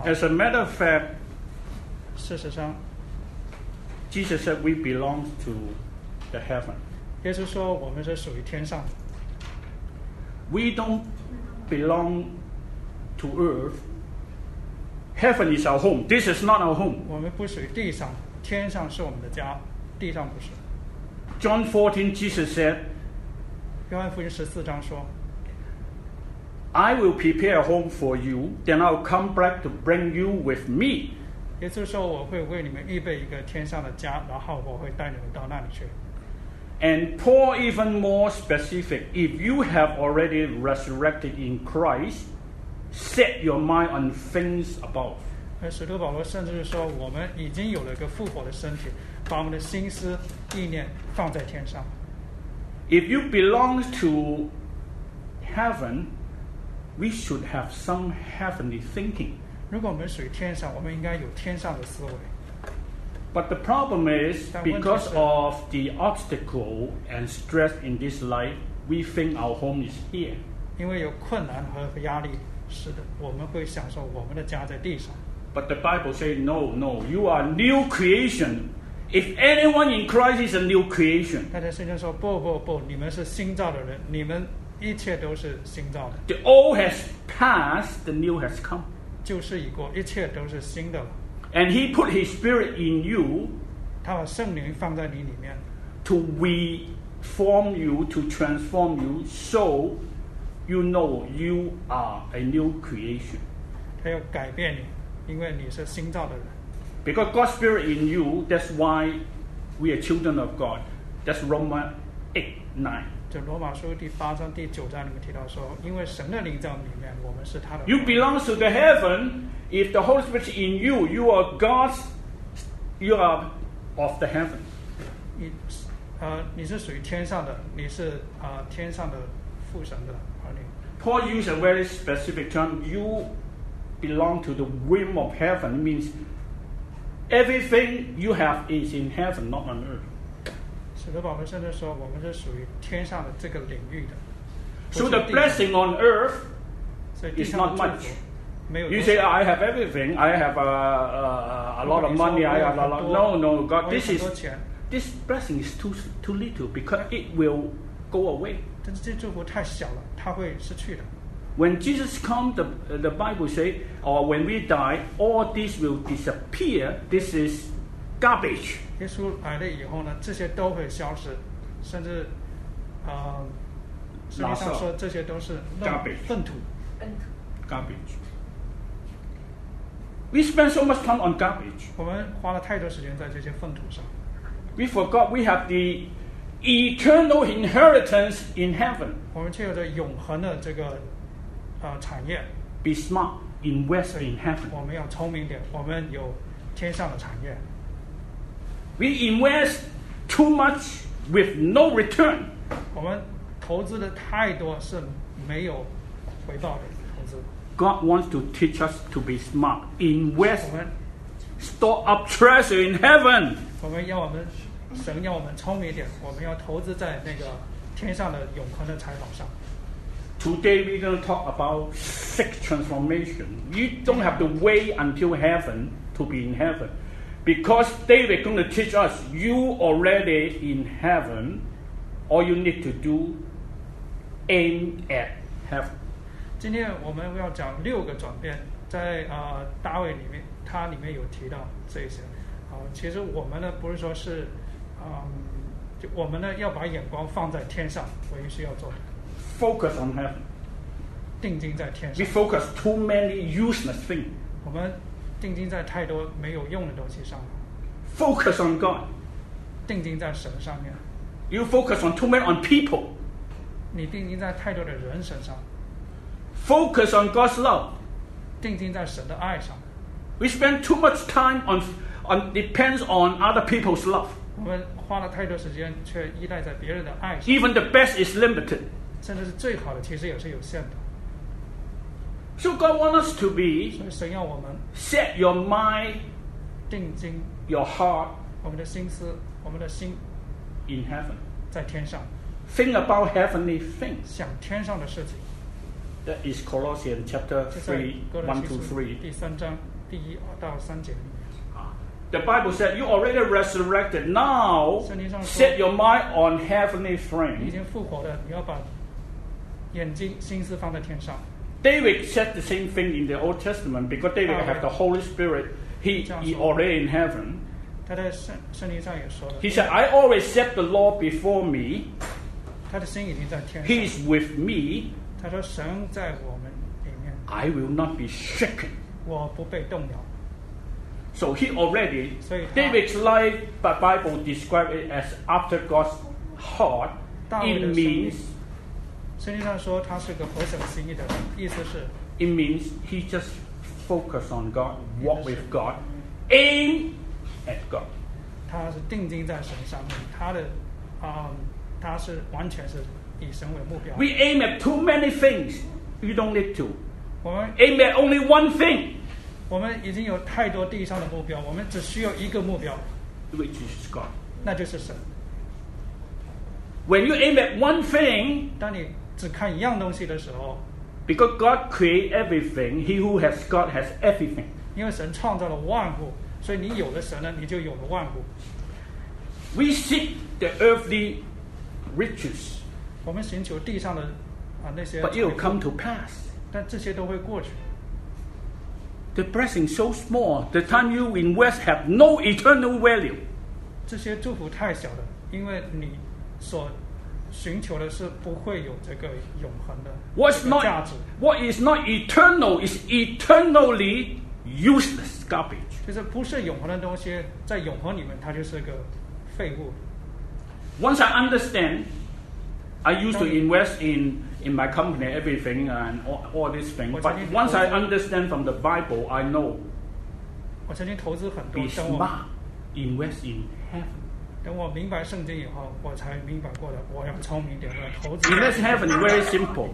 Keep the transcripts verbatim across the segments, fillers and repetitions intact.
As a matter of fact, 事实上 Jesus said we belong to the heaven. 耶稣说我们是属于天上的， We don't belong to earth. Heaven is our home. This is not our home. 我们不属于地上，天上是我们的家，地上不是。 John fourteen, Jesus said, 约翰福音十四章说， I will prepare a home for you, then I'll come back to bring you with me. 耶稣说我会为你们预备一个天上的家，然后我会带你们到那里去。 And Paul even more specific, if you have already resurrected in Christ, set your mind on things above. 而使徒保罗甚至是说，我们已经有了一个复活的身体，把我们的心思意念放在天上。 If you belong to heaven, we should have some heavenly thinking. 如果我们属于天上，我们应该有天上的思维。 But the problem is, because of the obstacle and stress in this life, we think our home is here. 因为有困难和压力，是的，我们会享受我们的家在地上。 But the Bible says, no, no, you are new creation. If anyone in Christ is a new creation. 但是圣经说，不不不，你们是新造的人，你们一切都是新造的。 The old has passed, the new has come. 旧事已过，一切都是新的了。 And He put His Spirit in you 他把圣灵放在你里面， to reform you, to transform you, so you know you are a new creation. 他要改变你，因为你是新造的人。 Because God's Spirit in you, that's why we are children of God. That's Romans eight, nine. 就罗马书第八章第九章里面提到说，因为神的灵在我们里面，我们是他的。 You belong to the heaven. If the Holy Spirit is in you, you are God's, you are of the heaven. 你呃，你是属于天上的，你是啊、呃、天上的父神的儿女。 Paul used a very specific term. You belong to the realm of heaven. It means everything you have is in heaven, not on earth. 使徒保罗甚至说，我们是属于天上的这个领域的。 So the blessing on earth 所以地 is 上 not 的祝 much. 福没有 You 多 say, 少。 I have everything. I have a, a, a lot of money. I have a lot. No, no, God, this is this blessing is too too little because it will go away. 但是这祝福太小了，它会失去的。 When Jesus comes, the the Bible say, or when we die, all this will disappear. This is garbage. 耶稣来了以后呢，这些都会消失，甚至呃，圣经上说这些都是粪土。 Garbage. We spend so much time on garbage. 我们花了太多时间在这些粪土上。 We forgot we have the eternal inheritance in heaven. 我们却有着永恒的这个呃产业。 Be smart, invest in heaven. 我们要聪明点，我们有天上的产业。 We invest too much with no return. 我们投资的太多是没有回报的投资。 God wants to teach us to be smart. Invest, 我们 store up treasure in heaven. 我们要我们神要我们聪明一点，我们要投资在那个天上的永恒的财宝上。 Today we're going to talk about six transformation. You don't have to wait until heaven to be in heaven. Because David going to teach us, you already in heaven, all you need to do, aim at heaven. 今天我们要讲六个转变，在啊、呃、大卫里面，它里面有提到这些。啊、呃，其实我们呢不是说是，嗯、呃，就我们呢要把眼光放在天上，唯一需要做的。 Focus on heaven. 定睛在天 We 上。 focus too many useless things. 我们定睛在太多没有用的东西上， Focus on God. 定睛在神上面。 You focus on too many on people. 你定睛在太多的人身上， Focus on God's love. 定睛在神的爱上。 We spend too much time on, on depends on other people's love. 我们花了太多时间，却依赖在别人的爱上， Even the best is limited. 甚至是最好的，其实也是有限的。 So God wants us to 所 be 以神要我们 set your mind, 定睛 your heart 我们的心思，我们的心 in heaven. 在天上， Think about heavenly things. 想天上的事情。 That is Colossians chapter 就在 three, 哥 one 罗西 to 书 three. 第三章第一到三节里面。 The Bible said, you already resurrected. Now, 圣经上说 set your mind on heavenly 你已 things. 经复活了，你要把眼睛心思放在天上。 David said the same thing in the Old Testament because David Ah, had the Holy Spirit. He, he 这样说。 already in heaven. 他在圣圣经上也说了， He said, I always set the Lord before me. 他的心已经在天 He 上。 is with me. 他说神在我们里面， I will not be shaken. 我不被动摇。 So he already, 所以他 David's life, the Bible describes it as after God's heart. 大卫 It 的生 means 命，圣经上说他是个合神心意的人，意思是 it means he just focus on God, walk with God, aim at God. 他是定睛在神上面，他的啊、他是完全是以神为目标。 We aim at too many things. You don't need to. 我们 Aim at only one thing, 我们已经有太多地上的目标，我们只需要一个目标， which is God. 那就是神。 When you aim at one thing, 当你只看一样东西的时候， because God created everything, he who has God has everything. 因为神创造了万物，所以你有了神呢，你就有了万物。 We seek the earthly riches, 我们寻求地上的啊那些 but it will 财富 come to pass. 但这些都会过去。 The blessing so small, the time you invest have no eternal value. 这些祝福太小了，因为你所寻求的是不会有这个永恒的 What's 这个价 not, 值， what is not eternal is eternally useless garbage. 就是不是永恒的东西，在永恒里面它就是个废物。 Once I understand, I used to invest in, in my company, everything and all, all these things. But once I understand from the Bible, I know 我曾经投资很多 be， 等我 smart, invest in heaven. 等我明白圣经以后，我才明白过来，我要聪明点，我要投资。 Invest in heaven very simple.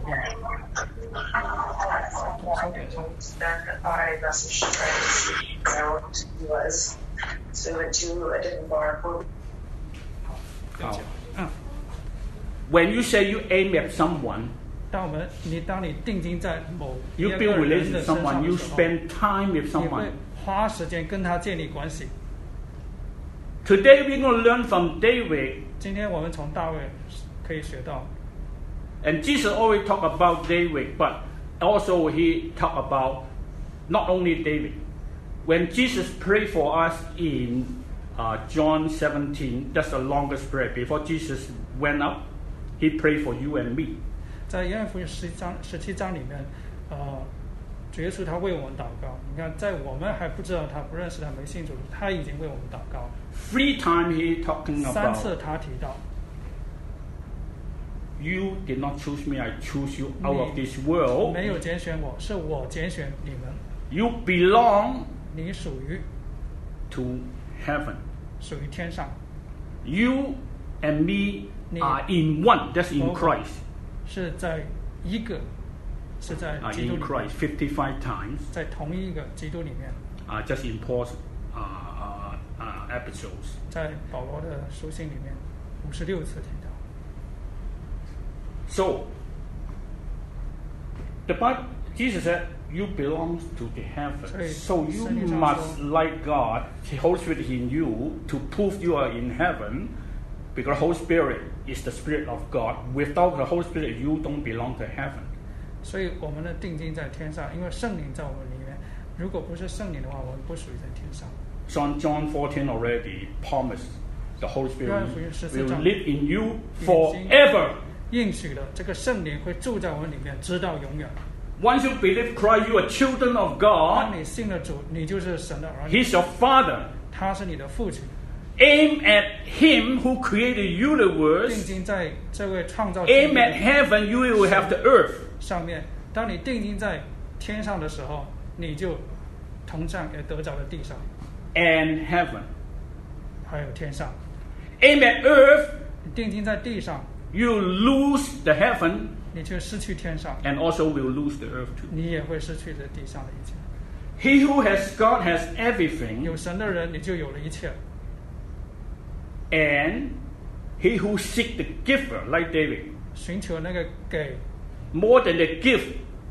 Then I messaged friends, you know, he was. So we went to a different bar where 这样讲嗯， When you say you aim at someone, 当我们你当你定睛在某一 you 个 build 人 relations 的 with 身 someone, 上 you 的时候， spend time with 你 someone. 会花时间跟他建立关系。 Today we're going to learn from David, 今天我们从大卫可以学到， and Jesus always talk about David, but also he talk about not only David. When Jesus prayed for us in uh, John seventeen, that's the longest prayer. Before Jesus went up, he prayed for you and me. 在约翰福音十章十七章里面，呃，主耶稣他为我们祷告。你看，在我们还不知道他、不认识他、没信主，他已经为我们祷告。 Three times he talking 三次 about 他提到， you did not choose me, I choose you out of this world. 没有拣选我，是我拣选你们， You belong 你属于 to heaven. 属于天上， You and me 你 are in one. That's in 和我 Christ. 是在一个，是在 Uh, 基督 in 里面， Christ, fifty-five times. 在同一个基督里面， Uh, just in Paul's uh, uh, uh, episodes. 在保罗的书信里面五十六次提到。 So, the Bible, Jesus said, you belong to the heaven. So, So you 圣经上 must 说 like God, the Holy Spirit in you, to prove you are in heaven, because the Holy Spirit is the Spirit of God. Without the Holy Spirit, you don't belong to heaven. 所以我们的定睛在天上，因为圣灵在我们里面。如果不是圣灵的话，我们不属于在天上。 So in John fourteen already promised the Holy Spirit 约翰福音十四 will 章 live in you 已经 forever. 应许了这个圣灵会住在我们里面，直到永远。 Once you believe Christ, you are children of 当 God. 你信了主，你就是神的儿女， He's your Father. 他是你的父亲。 Aim at Him who created the 定 universe. 睛在这位创造天 Aim 地 at 的 heaven, you will have the earth. 上面。当你定睛在天上的时候，你就同样也得着了地上， And heaven. 还有天上。 Aim at earth, 你定睛在地上， you lose the heaven 你却失去天上， and also will lose the earth too. 你也会失去这地上的一切。 He who has God has everything, 有神的人，你就有了一切。 and he who seek the giver, like David, 寻求那个给 more than the gift,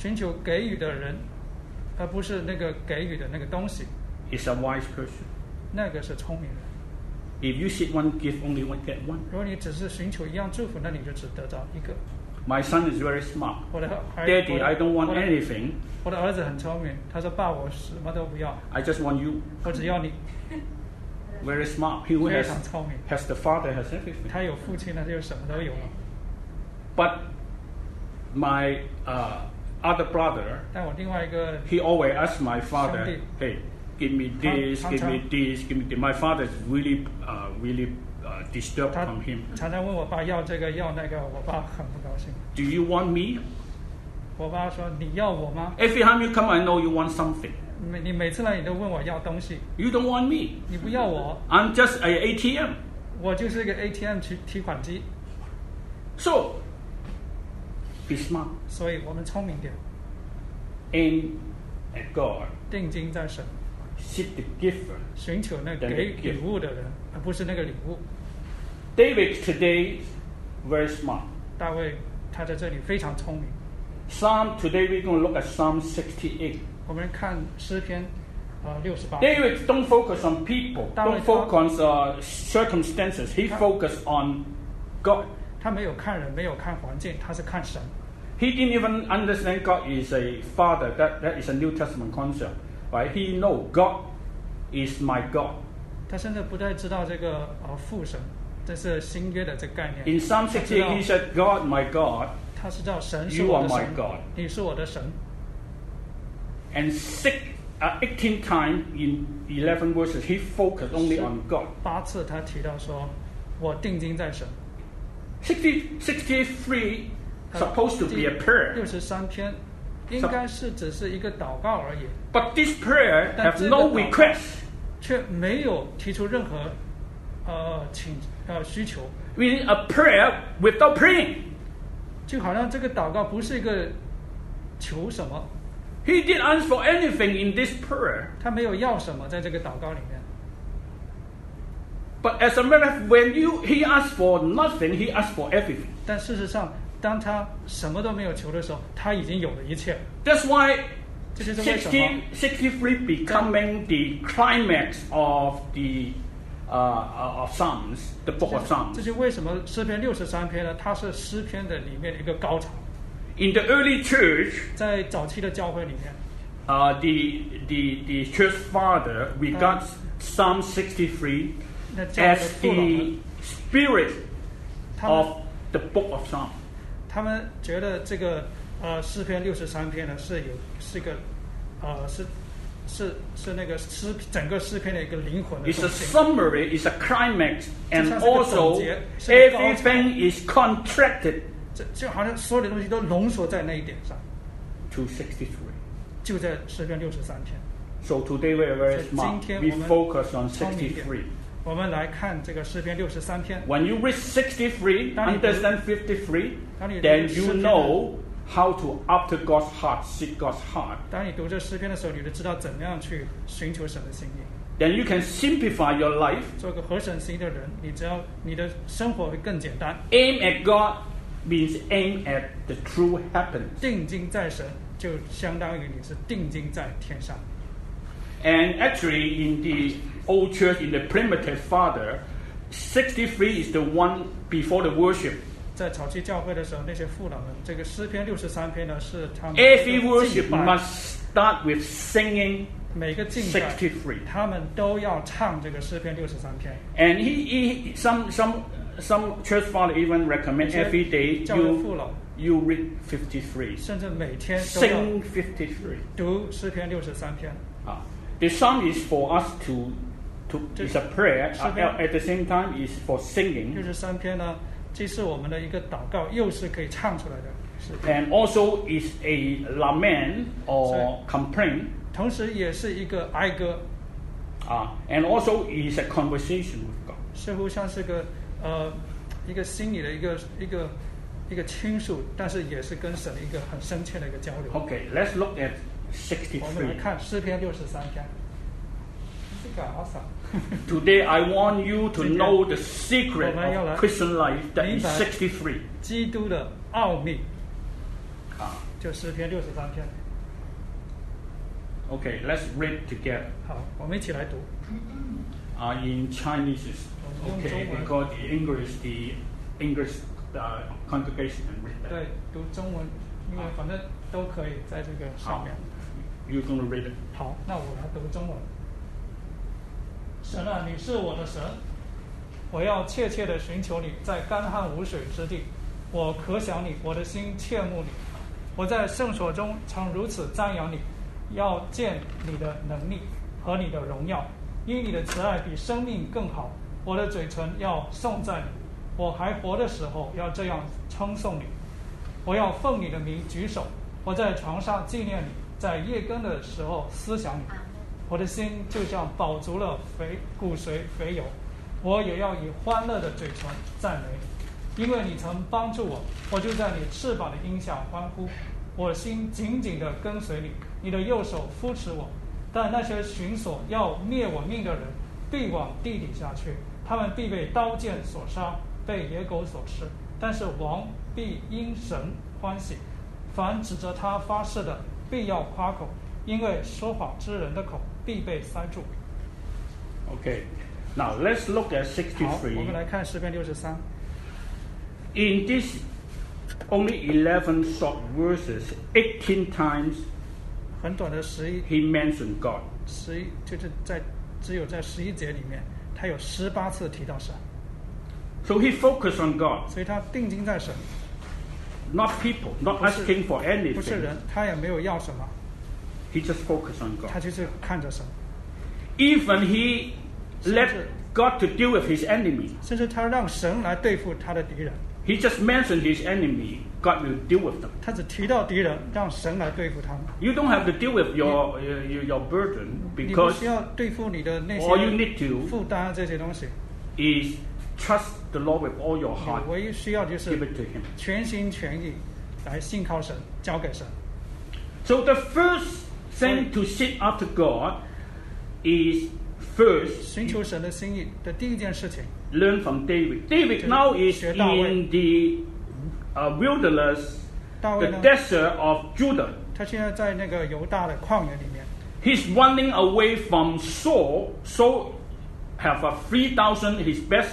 寻求给予的人，而不是那个给予的那个东西， is a wise person. 那个是聪明人。 If you seek one gift, only one get one. 如果你只是寻求一样祝福，那你就只得到一个。 My son is very smart. 我的儿 Daddy, 我的 I don't want 我的 anything. 我的儿子很聪明，他说：“爸，我什么都不要， I just want you. 我只要你。 Very smart. He who 非 has 常聪明， has the father has everything. 他有父亲，他就什么都有了。 But my uh, other brother, 但我另外一个 he always asks my father, Something. "Hey, give me this, Tom- give me Tom- this, give me this." My father is really, uh, really uh, disturbed 他 from him. 常常问我爸要这个要那个，我爸很不高兴。 Do you want me? 我爸说：“你要我吗？ Every time you come, I know you want something. 每你每次来你都问我要东西， You don't want me. 你不要我， I'm just an A T M. 我就是一个 A T M 提提款机。 So, be smart. 所以我们聪明点， Aim at God. 定睛在神， Seek the giver. 寻求那给礼物的人，而不是那个礼物。 David today very smart. 大卫他在这里非常聪明。 Psalm today we're going to look at Psalm sixty-eight. 我们看诗篇，呃，六十八。 David don't focus on people, don't David- focus on uh, circumstances. He focused on God. 他没有看人，没有看环境，他是看神。 He didn't even understand God is a father. That that is a New Testament concept, right? He know God is my God. 他甚至不太知道这个呃父神，这是新约的这个概念。 In Psalm 他知道 sixty-eight, he said, "God, my God." 他是叫神是 You 我 are 的 my 神 God. 你是我的神。 And six, uh, eighteen times in eleven verses, he focused only on God. 八次他提到说，我定睛在神。 sixty, sixty-three supposed to be a 六 prayer, 十三篇应该是只是一个祷告而已， but this prayer 但 have 这个 no 祷告 request. 却没有提出任何呃请呃需求， We need a prayer without praying. 就好像这个祷告不是一个求什么， He didn't ask for anything in this prayer. 他没有要什么在这个祷告里面。 But as a matter of when you he asked for nothing, he asked for everything. 但事实上，当他什么都没有求的时候，他已经有了一切。 That's why 这就是为什么 sixty, sixty-three becoming the climax of the uh, uh, of Psalms, the book of 这 Psalms. 就是为什么诗篇六十三篇呢？它是诗篇的里面的一个高潮。 In the early church, 在早期的教会里面， uh, the, the, the church father regards Psalm sixty-three 那教会的 as 父老们 the spirit 他们 of the book of Psalms. 他们觉得这个呃诗篇六十三篇呢是有是一个呃是是是那个诗整个诗篇的一个灵魂的 It's 中 a 心。 summary, it's a climax, and 就像是个 also 总结，是个高潮。 everything is contracted 这就好像所有的东西都浓缩在那一点上， to sixty-three. 就在诗篇六十三篇。 So today we're very 所以 smart. 今天 We 我们 focus on 聪明一点 sixty-three. 我们来看这个诗篇六十三篇。 When you read sixty-three, 当你读- understand fifty-three, 当你读 then 诗 you 篇的- know how to after God's heart, seek God's heart. 当你读这诗篇的时候，你就知道怎么样去寻求神的心意， Then you can simplify your life. 做个合神心意的人。你只要你的生活会更简单。 Aim at God means aim at the true happiness. 定睛在神，就相当于你是定睛在天上。 And actually, in the old church, in the primitive father, sixty-three is the one before the worship. 在早期教会的时候，那些父老们，这个诗篇六十三篇呢，是他们 Every 的 worship 敬拜， must start with singing 每个敬拜， sixty-three. 他们都要唱这个诗篇六十三篇。 And he, he some some some church father even recommend every day 教会父 you 老 you read fifty-three, 甚至每天都要 sing fifty-three. 读诗篇六十三篇。 Uh, the psalm is for us to to is a prayer. Uh, 诗篇- at the same time, is for 六 singing 十三篇呢，既是我们的一个祷告，又是可以唱出来的诗篇， and also is a lament or complaint. 同时也是一个哀歌， Uh, and also is a conversation with God. 似乎像是个呃一个心里的一个一个一个倾诉，但是也是跟神一个很深切的一个交流。 Okay, let's look at 我们来 sixty-three. 看诗篇六十三篇，这个好少。 Today, I want you to know the secret 我们要来 of Christian life. That is 明白 sixty-three. 基督的奥秘， Uh, 就诗篇六十三篇。 Okay, let's read together. 好，我们一起来读。 Uh, in Chinese, is okay, because the English, the English uh, congregation can read that. 对，读中文，因为反正都可以在这个上面。 You're going to read it. 好，那我来读中文。神啊，你是我的神，我要切切的寻求你，在干旱无水之地，我可想你，我的心切慕你。我在圣所中常如此赞扬你，要见你的能力和你的荣耀，因你的慈爱比生命更好。我的嘴唇要颂赞你，我还活的时候要这样称颂你。我要奉你的名举手，我在床上纪念你，在夜更的时候思想你。我的心就像饱足了肥骨髓肥油，我也要以欢乐的嘴唇赞美，因为你曾帮助我，我就在你翅膀的荫下欢呼。我心紧紧地跟随你，你的右手扶持我。但那些寻索要灭我命的人，必往地底下去，他们必被刀剑所杀，被野狗所吃。但是王必因神欢喜，凡指着他发誓的，必要夸口，因为说谎之人的口必被塞住。 Okay, now let's look at 好，我 sixty-three. 们来看诗篇六十三。 In this only eleven short verses, eighteen times 很短的十一 he mentioned God. 十一，就是在只有在十一节里面，他有十八次提到神， So he focused on God, 所以他定睛在神， not people, not 不是- asking for 不是 anything. 人，他也没有要什么， He just focused on 他 God. 就是看着神， Even he let God to deal with his enemy. 甚至他让神来对付他的敌人。 He just mentioned his enemy. God will deal with them. 他只提到敌人，让神来对付他们。 You don't have to deal with your your, your burden 你不 because 需要对付你的那 all you 些 need to 负担这些东西， is trust the Lord with all your 你 heart. 唯一需要就 Give 是 it to Him. 全心全意来信靠神，交给神。 So the first thing to seek after God is first 寻求神的心意的第一件事情， learn from David. David now is in the uh, wilderness, 大卫 the 呢， desert of Judah. 他现在在那个犹大的旷野里面， He's running away from Saul. Saul have a three thousand his best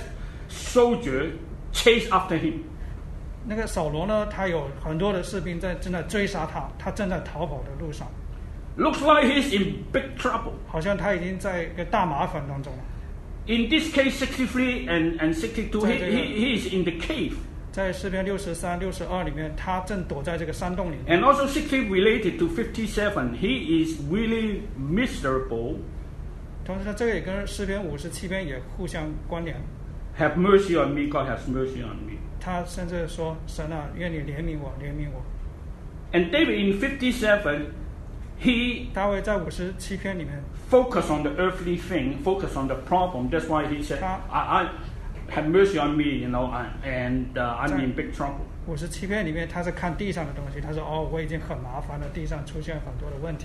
soldier chase after him. 那个扫罗呢，他有很多的士兵在正在追杀他，他正在逃跑的路上， Looks like he's in big trouble. 好像他已经在一个大麻烦当中了。 In this case, sixty-three and, and sixty-two, he, he, he is in the cave. 在诗篇六十三、六十二里面，他正躲在这个山洞里面。 And also sixty related to fifty-seven. He is really miserable. 同时呢，这个也跟诗篇五十七篇也互相关联。 Have mercy on me, God has mercy on me. 他甚至说：“神啊，愿你怜悯我，怜悯我。 And David in fifty-seven, he ” 大卫在五十七篇里面， focused on the earthly thing, focused on the problem. That's why he said, I, I have mercy on me, you know, I, and uh, I'm in big trouble. 五十七篇里面他是看地上的东西，他说：“哦，我已经很麻烦了，地上出现很多的问题。”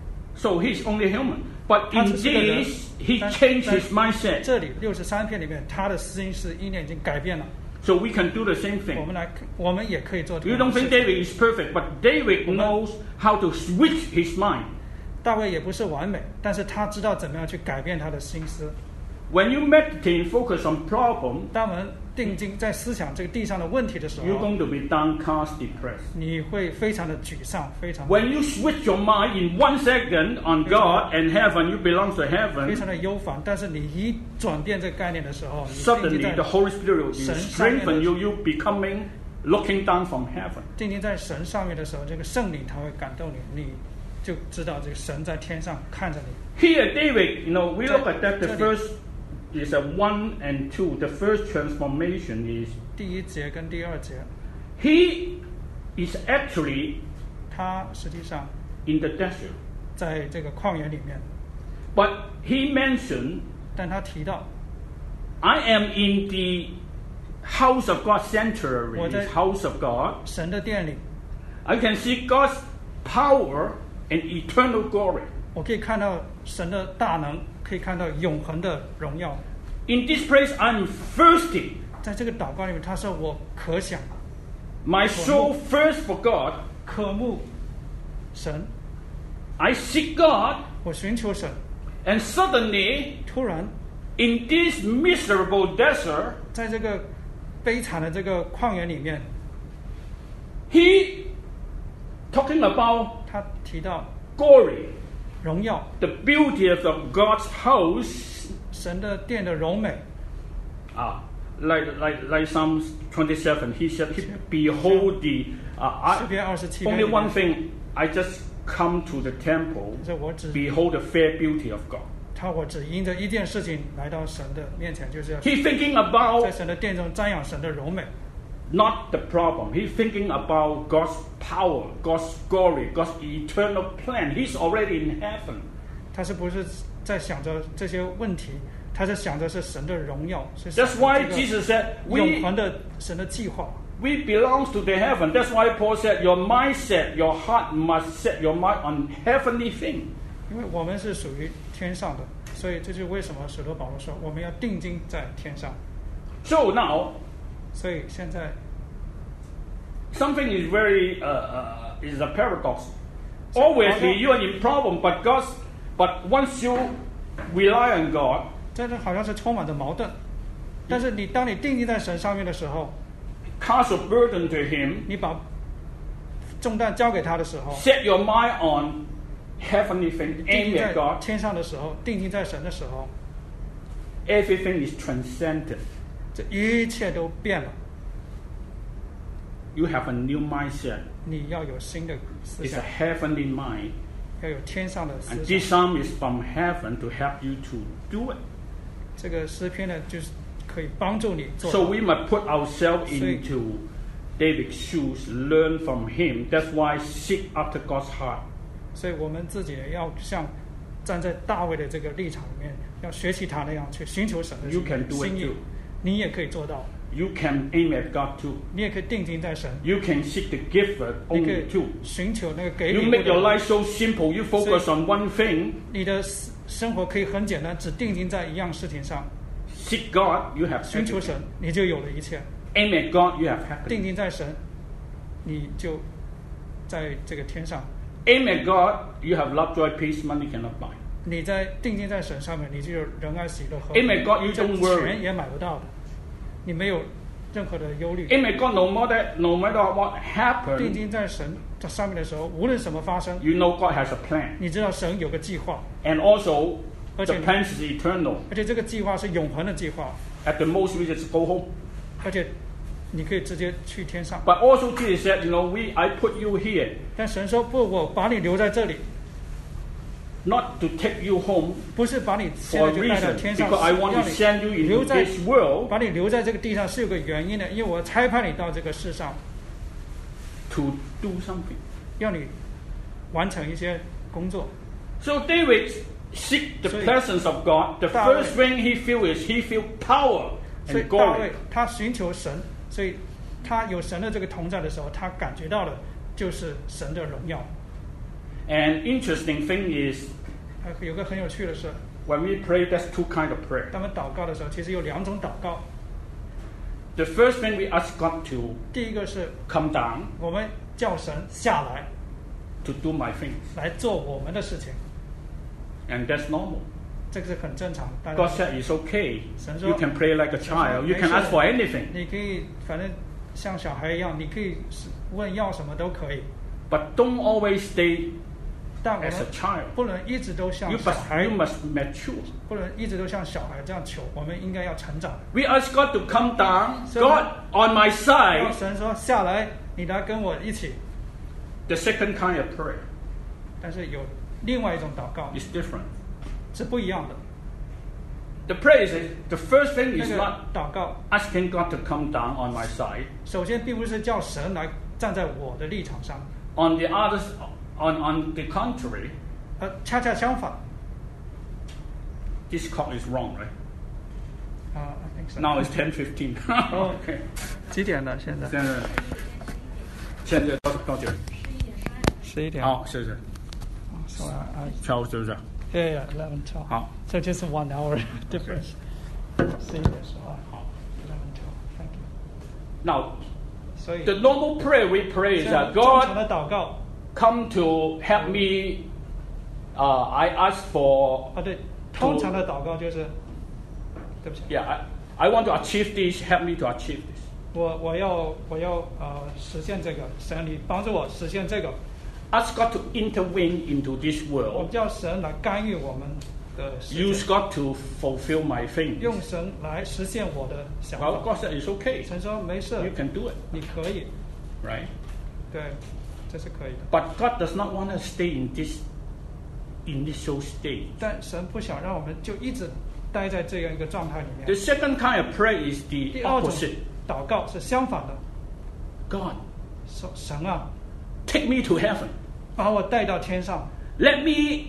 So he's only human. But 他 in 只是个人 this, he 但 changed 但 his mindset. 这里六十三篇里面，他的心思意念已经改变了。 So we can do the same 我 thing. 们来，我们也可以做这 You 个 don't 事 think 情。 David is perfect, but David knows how to switch his mind. 大卫也不是完美，但是他知道怎么样去改变他的心思。 When you meditate and focus on problem, 当我们定睛在思想这个地上的问题的时 you're 候， going to be downcast, depressed. 你会非常的沮丧，非常 When you switch your mind in one second on God and heaven, you belong to 非 heaven. 常的忧烦。但是你一转变这个概念的时候，你定睛 Suddenly, 在 the Holy Spirit will 神上面 strengthen you. You becoming looking down from heaven. 定睛在神上面的时候，这个圣灵他会感动你，你就知道这个神在天上看着你。 Here, David, you know, we look at that. The Sorry. first is a one and two. The first transformation is 第一节跟第二节， he is actually 他实际上 in the desert, 在这个旷野里面， but he mentioned, 但他提到 "I am in the house of God, sanctuary, Well, that- house of God. 神的殿里， I can see God's power and eternal glory. 我可以看到神的大能，可以看到永恒的荣耀。 In this place, I'm thirsty. 在这个祷告里面，他说我可想 My soul thirsts for God, 渴慕神， I seek God, 我寻求神， and suddenly, 突然 in this miserable desert, 在这个悲惨的这个旷野里面， he talking about 他提到 glory, 荣耀， the beauty of God's house. 神的殿的荣美。 Ah, like like like Psalm twenty-seven, he said, he, "Behold the." Uh, 诗 I, 篇二十七篇 only 里 one 面， thing. I just come to the temple, 就是我只 behold the fair beauty of God. 他我只因着一件事情来到神的面前，就是要 He thinking about 在神的殿中瞻仰神的荣美。 not the problem. He's thinking about God's power, God's glory, God's eternal plan. He's already in heaven. 他是不是在想着这些问题？他是想着是神的荣耀，是神 That's why 的这 Jesus said, 个永 "We 恒的神的计划。 we belongs to the heaven." That's why Paul said, "Your mindset, your heart must set your mind on heavenly thing." 因为我们是属于天上的，所以这就是为什么使徒保罗说我们要定睛在天上。 So now, 所以现在 something is very uh, uh, is a paradox. Obviously, you are in problem, but God's but once you rely on God, 这个好像是充满着矛盾，但是你当你定睛在神上面的时候， cast a burden to Him, 你把重担交给他的时候， set your mind on heavenly things, 定 aim 睛 at 在 God. 天上的时候，定睛在神的时候， Everything is transcendent. 这一切都变了。 You have a new mindset. 你要有新的思 It's 想 a，heavenly mind. 要有天上的 And 思 this 想。 psalm is from heaven to help you to do it. 这个诗篇呢，就是可以帮助你做 So 到。 we must put ourselves 所以 into David's shoes, learn from him. That's why seek after God's heart. 所以我们自己也要像站在大卫的这个立场里面，要学习他那样去寻求神的 You can do it 心意 too.。 你也可以做到， You can aim at God too. 你也可以定睛在神， You can seek the gift 你可 only 以 too. 寻求那个给 You 你 make your 的。 life so simple. You focus on one thing. 你的生活可以很简单，只定睛在一样事情上， Seek God, you have 寻求 everything. 神，你就有了一切。 Aim at God, you have happiness. 定睛在神，你就在这个天上。 Aim at God, you have love, joy, peace, money cannot buy. 你在定睛在神上面，你就有仁爱、喜乐和 Aim at God, you 这 don't worry. 钱也买不到的，你没有任何的忧虑。 Aim at God, no matter no matter what 定 happens, 睛在神这上面的时候，无论什么发生， you know God has a plan. 你知道神有个计划， And also, the 而且你- plan is eternal. 而且这个计划是永恒的计划， At the most, we just go home. 而且你可以直接去天上。 But also, Jesus said, you know, we I put you here 但神说不，我把你留在这里， not to take you home 不是把你现 for 在 a 就带到 reason, 天上， because I 是 want 让 to 你 send you 留 into 在 this world 把你留在这个地上是有个原因的，因为我差派你到这个世上， to do something. 要你完成一些工作。 So David seek the 所以- presence of God. The 大卫- first thing he feel is he feel power 所以 and 大 glory. 卫他寻求神，所以他有神的这个同在的时候，他感觉到的就是神的荣耀。 And interesting thing is 还有个很有趣的是， when we pray, there's two kind of prayer. 当我们祷告的时候，其实有两种祷告。 The first thing we ask God to 第一个是 come down 我们叫神下来， to do my things, 来做我们的事情， and that's normal. 这个是很正常。大家 God said it's okay. 神说- You can pray like a child. You can 没事。 ask for anything. 你可以反正像小孩一样，你可以问要什么都可以， But don't always stay 但我 as a 们 child. 不能一直都像 You 小 must, 孩 you，must mature. 不能一直都像小孩这样求。我们应该要成长。 We ask God to come down. So- God on my 然 side. 后神说下来，你来跟我一起。 The second kind of prayer 但是有另外一种祷告 is different. 是不一样的。 The prayer is the first thing 那 is 个 not 祷告， asking God to come down on my side. 首先并不是叫神来站在我的立场上， On the others, on on the contrary, 呃，恰恰相反。 this clock is wrong, right? 啊、I think so. Now it's ten fifteen. Oh. Okay. 几点了？现在现在现在到到几点？ 十一点。 好，谢谢。 So I, I, 敲是不是？ yeah, yeah, eleven twelve. 好。 So just one hour difference. 十一点十二。 好。 eleven twelve. Thank you. Now, 所以 the normal prayer we pray is 这 that 样正常 God, 的祷告， come to help me, uh, I ask for. 啊，对，通常的祷告就是，对不起。 Yeah, I, I want to achieve this. Help me to achieve this. 我我要我要呃实现这个，神你帮助我实现这个。 Ask God to intervene into this 我 world. 们叫神来干预我们的世界。 Use God to fulfill my things. 用神来实现我的想 Well, 法。 God said it's okay. 神说没事， You can do it, 你可以， right? 对，这是可以的。 But God does not want us to stay in this initial stage. 但神不想让我们就一直待在这样一个状态里 The 面。 second kind of prayer is 第 the 二种 opposite. 祷告是相反的， God, 说神啊， take me to heaven. 把我带到天上， Let me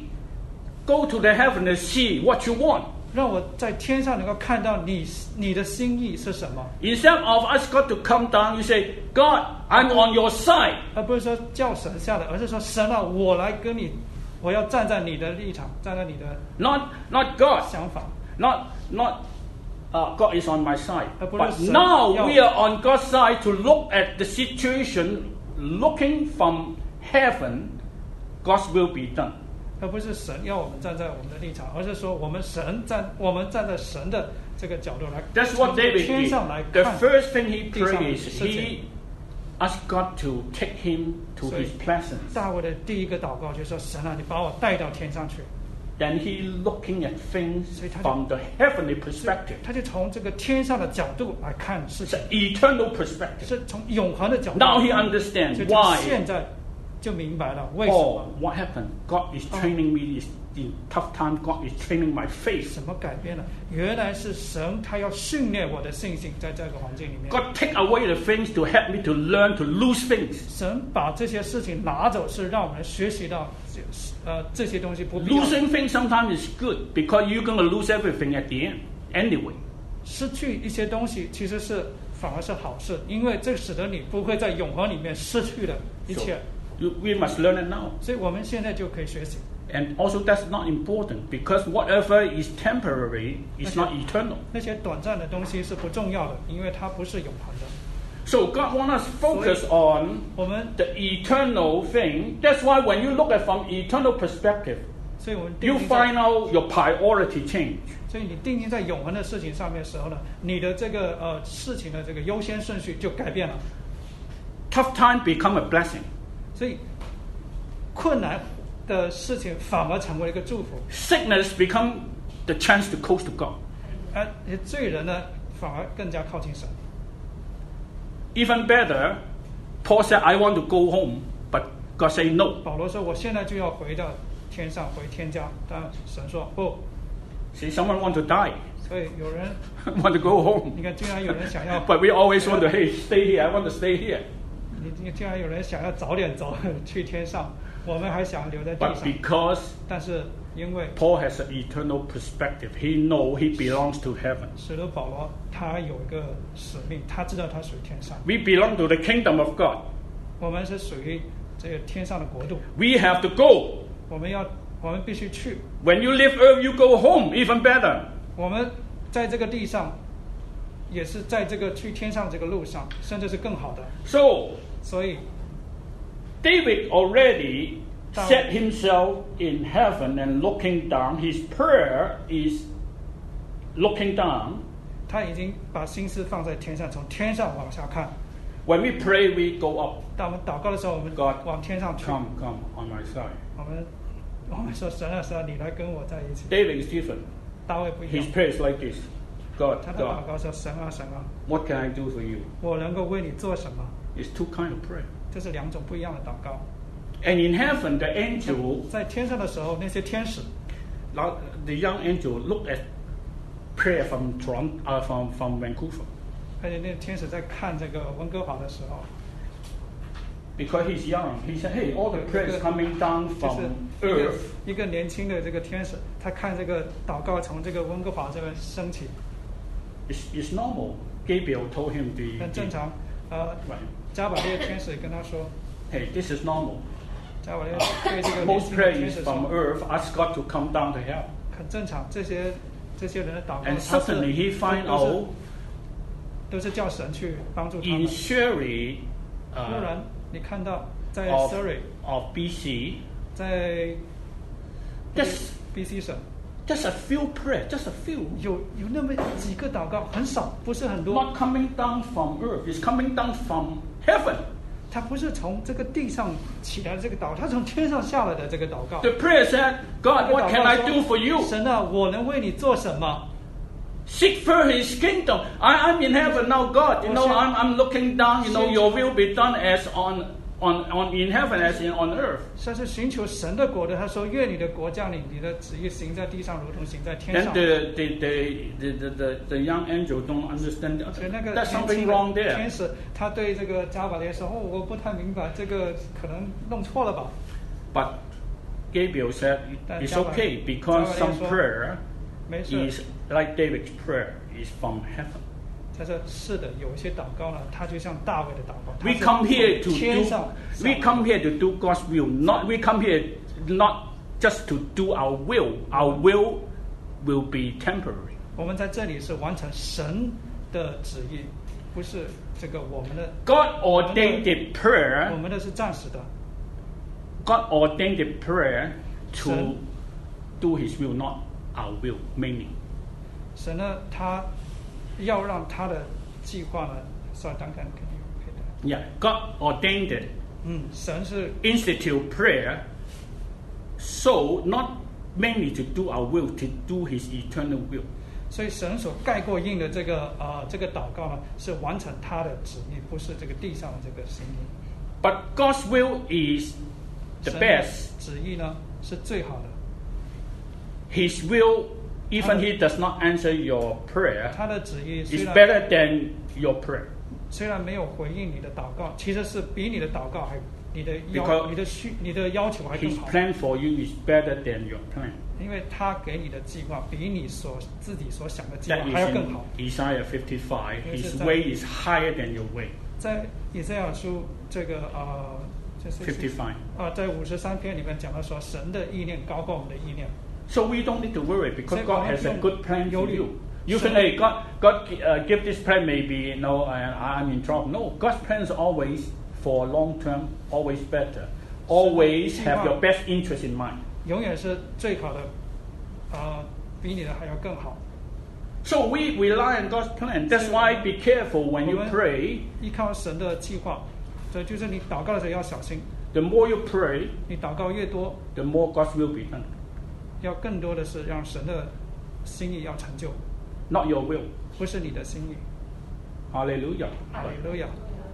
go to the heaven and see what you want. 让我在天上能够看到你你的心意是什么， Instead of us God to come down, you say, God, I'm on your side. 而不是说叫神下来，而是说神啊，我来跟你，我要站在你的立场，站在你的 Not, not God. 想法。 Not, not uh, God is on my side. Uh, but But it's, uh, now yeah. we are on God's side to look at the situation, looking from heaven, God's will be done. 而不是神要我们站在我们的立场，而是说我们神站，我们站在神的这个角度来， That's what 从 David 天 did. 上来 The 看。 first thing he 地上的 prayed is 事情。 he asked God to take him to 所以 his presence. 大卫的第一个祷告就是说：“神啊，你把我带到天上去。 Then he looking at things 所以他就- from the heavenly perspective. ” 他就从这个天上的角度来看事 It's 情， an eternal perspective. 是从永恒的角度。 Now he understands 所以他 why. 现在就明白了为什 Oh, 么 what happened? God is training me is in tough time. God is training my faith. 什么改变了。原来是神他要训练我的信心，在这个环境里面。 God take away the things to help me to learn to lose things. 神把这些事情拿走，是让我们学习到这呃这些东西不必要。 Losing things sometimes is good because you're going to lose everything at the end anyway. 失去一些东西其实是反而是好事，因为这使得你不会在永恒里面失去了一 So 切。 you, we must learn it now. 所以我们现在就可以学习。 And also that's not important because whatever is temporary is not eternal. 那些短暂的东西是不重要的，因为它不是永恒的。 So God wants us to focus on 我们 the eternal thing. That's why when you look at from eternal perspective, 所以我们定 you 睛在 find out your priority change. 所以你定睛在永恒的事情上面的时候呢，你的这个呃事情的这个优先顺序就改变了。 Tough time become a blessing. 所以困难的事情反而成为一个祝福， Sickness become the chance to close to God. 而罪人呢反而更加靠近神。 Even better, Paul said, I want to go home, but God said no. 保罗说：“我现在就要回到天上，回天家。”但神说：“不。 See, someone want to die, ” 所以有人， want to go home. 你看，竟然有人想要， But we always want to, hey, stay here, I want to stay here. 你你竟然有人想要早点走去天上，我们还想留在地 But 上。 because 但是因为 Paul has an eternal perspective, he know he belongs to heaven. 使徒保罗他有一个使命，他知道他属于天上， We belong to the kingdom of God. 我们是属于这个天上的国度， We have to go. 我们要我们必须去。 When you leave earth, you go home, even better. 我们在这个地上，也是在这个去天上这个路上，甚至是更好的。 So, 所以 David already Down. set himself in heaven and looking down. His prayer is looking down. 他已经把心思放在天上，从天上往下看。 When we pray, we go up. 当我们祷告的时候，我们 God, 往天上去。 Come, come on my side. 我们我们说神啊神啊，你来跟我在一起。 David is different. 大卫不一样 His，prayer is like this. God, 他的祷 God, 告说神啊神啊， what can I do for you? 我能够为你做什么？ It's two kind of prayer. 这是两种不一样的祷告。 And in heaven, the angel, 在天上的时候，那些天使， now, the young angel, look at prayer from Toronto, uh, from from Vancouver, 而且那天使在看这个温哥华的时候， because he's young. He said, "Hey, all the prayer is coming down 就是 from 一个 earth. 一个年轻的这个天使，他看这个祷告从这个温哥华这边升起， It's, it's normal." Gabriel told him the, 很正 the 常。呃， right. 加百列天使跟他说， Hey, this is normal. 加百列对这个年 Most 轻的 prayer 天 is 使 from 说， earth. Ask God to come down to help. 很正常。这些这些人的祷告， And 他是 suddenly he find 都是 out 都是叫神去帮助他 in 们。 Sherry, 突 uh, 然你看到在 of, Surrey， of B C, 在 just, B C 省 just a few prayers, just a few. 有有那么几个祷告，很少，不是很多。 Not coming down from earth, it's coming down from heaven. 它不是从这个地上起来的这个祷告，它从天上下来的这个祷告。 The prayer said, God, 这个 what 祷 can 告 I 说 do for you? 神啊，我能为你做什么？ Seek first His kingdom. I, I'm in heaven now, God. You know, I'm, I'm looking down. You know, Your will be done as on, on, on in heaven as in on earth. 这是寻求神的国的。他说：“愿你的国降临，你的旨意行在地上，如同行在天 Then 上。” the the, the, the, the, the young angel don't understand. 所以那个 There's 年 something 轻的 wrong 天 there. 使，他对这个加百列说：“哦，我不太明白，这个可能弄错了吧 But Gabriel said Then it's Gabriel- okay because some Gabriel 说- prayer 没事。 is like David's prayer is from heaven. 他说：“是的，有一些祷告呢，它就像大卫的祷告。它 We 是 come here 从 to 天上 do, we 上来 come here to do God's will. Not we come here not just to do our will. Our will will be temporary. 我们在这里是完成神的旨意，不是这个我们的。 God ordained the 我 prayer. 们的是暂时的。 God ordained the prayer to 神 do His will, not our will. Meaning, 神呢，他要让他的计划呢，sorry，等等，肯定可以的。 yeah, God ordained it. 嗯，神是 Institute prayer, so not mainly to do our will, to do His eternal will. 所以神所盖过印的这个呃这个祷告呢，是完成他的旨意，不是这个地上的这个心意。 But God's will is the 神的 best. 旨意呢是最好的， His will, even He does not answer your prayer, 他的旨意虽 is 然 better than your prayer. 虽然没有回应你的祷告，其实是比你的祷告还你的要 Because 你的需你的要求还更 His 好， plan for you is better than your plan. 因为他给你的计划比你所自己所想的计划 That 还要 is 更好。 in Isaiah fifty-five. Yes, His it's way is higher than your way. 在以赛亚书这个呃，这是 fifty-five. 啊，在五十三篇里面讲到说，神的意念高过我们的意念。 So we don't need to worry because 所以 God 我们 has a 用 good plan 忧 for 虑。 you. You 神 think, hey, God, God uh, give this plan, maybe, you know, and I'm in trouble. No, God's plan is always for long term, always better. Always have your best interest in mind. 永远是最好的，呃，比你的还要更好。 So we rely on God's plan. That's why be careful when you 我们 pray. 依靠神的计划，对，就是你祷告的时候要小心， The more you pray, 你祷告越多， the more God's will be done. 要更多的是让神的心意要成就， Not your will. 不是你的心意。 Hallelujah. 哈利路亚。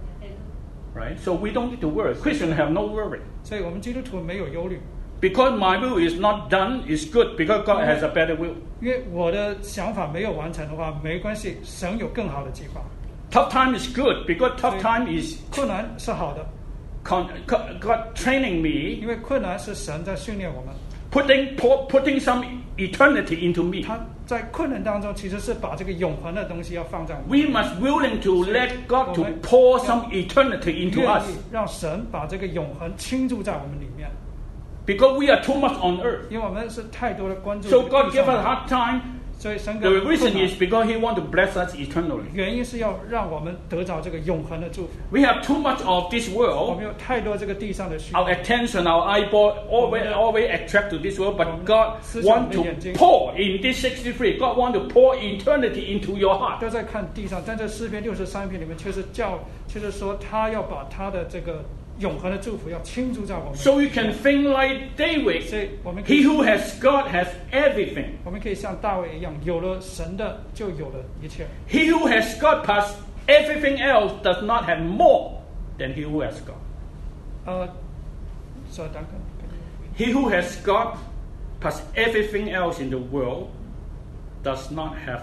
Right? So we don't need to worry. Christians have no worry. 所以我们基督徒没有忧虑， Because my will is not done, is good because God has a better will. 因为我的想法没有完成的话，没关系，神有更好的计划。 Tough time is good because tough time is 困难是好的， con- co- God training me, 因为困难是神在训练我们。 putting pour, putting some eternity into me. 他在困难当中，其实是把这个永恒的东西要放在我们 We must willing to let God to pour some eternity into 愿 us 意让神把这个永恒倾注在我们里面， because we are too much on earth. 因为我们是太多的关注 So 这个 God 地 give 上 us a hard time. 所以神给 The 我们 reason 困难 is because He want to bless us eternally. 原因是要让我们得着这个永恒的祝福。 We have too much of this 我 world. 们有太多这个地上的需 Our 要， attention, our eyeball always always attract to this world, but God want to pour in this sixty-three. God want to pour eternity into your heart. 都在看地上，但这诗篇六十三篇里面却是叫，却是说他要把他的这个永恒的祝福要倾注在我们。 So you can think like 所 David. 以我们可以 He who has God has everything. 我们可以像大卫一样，有了神的就有了一切。 He who has God plus everything else does not have more than he who has God. 呃，所以等等。 He who has God plus everything else in the world does not have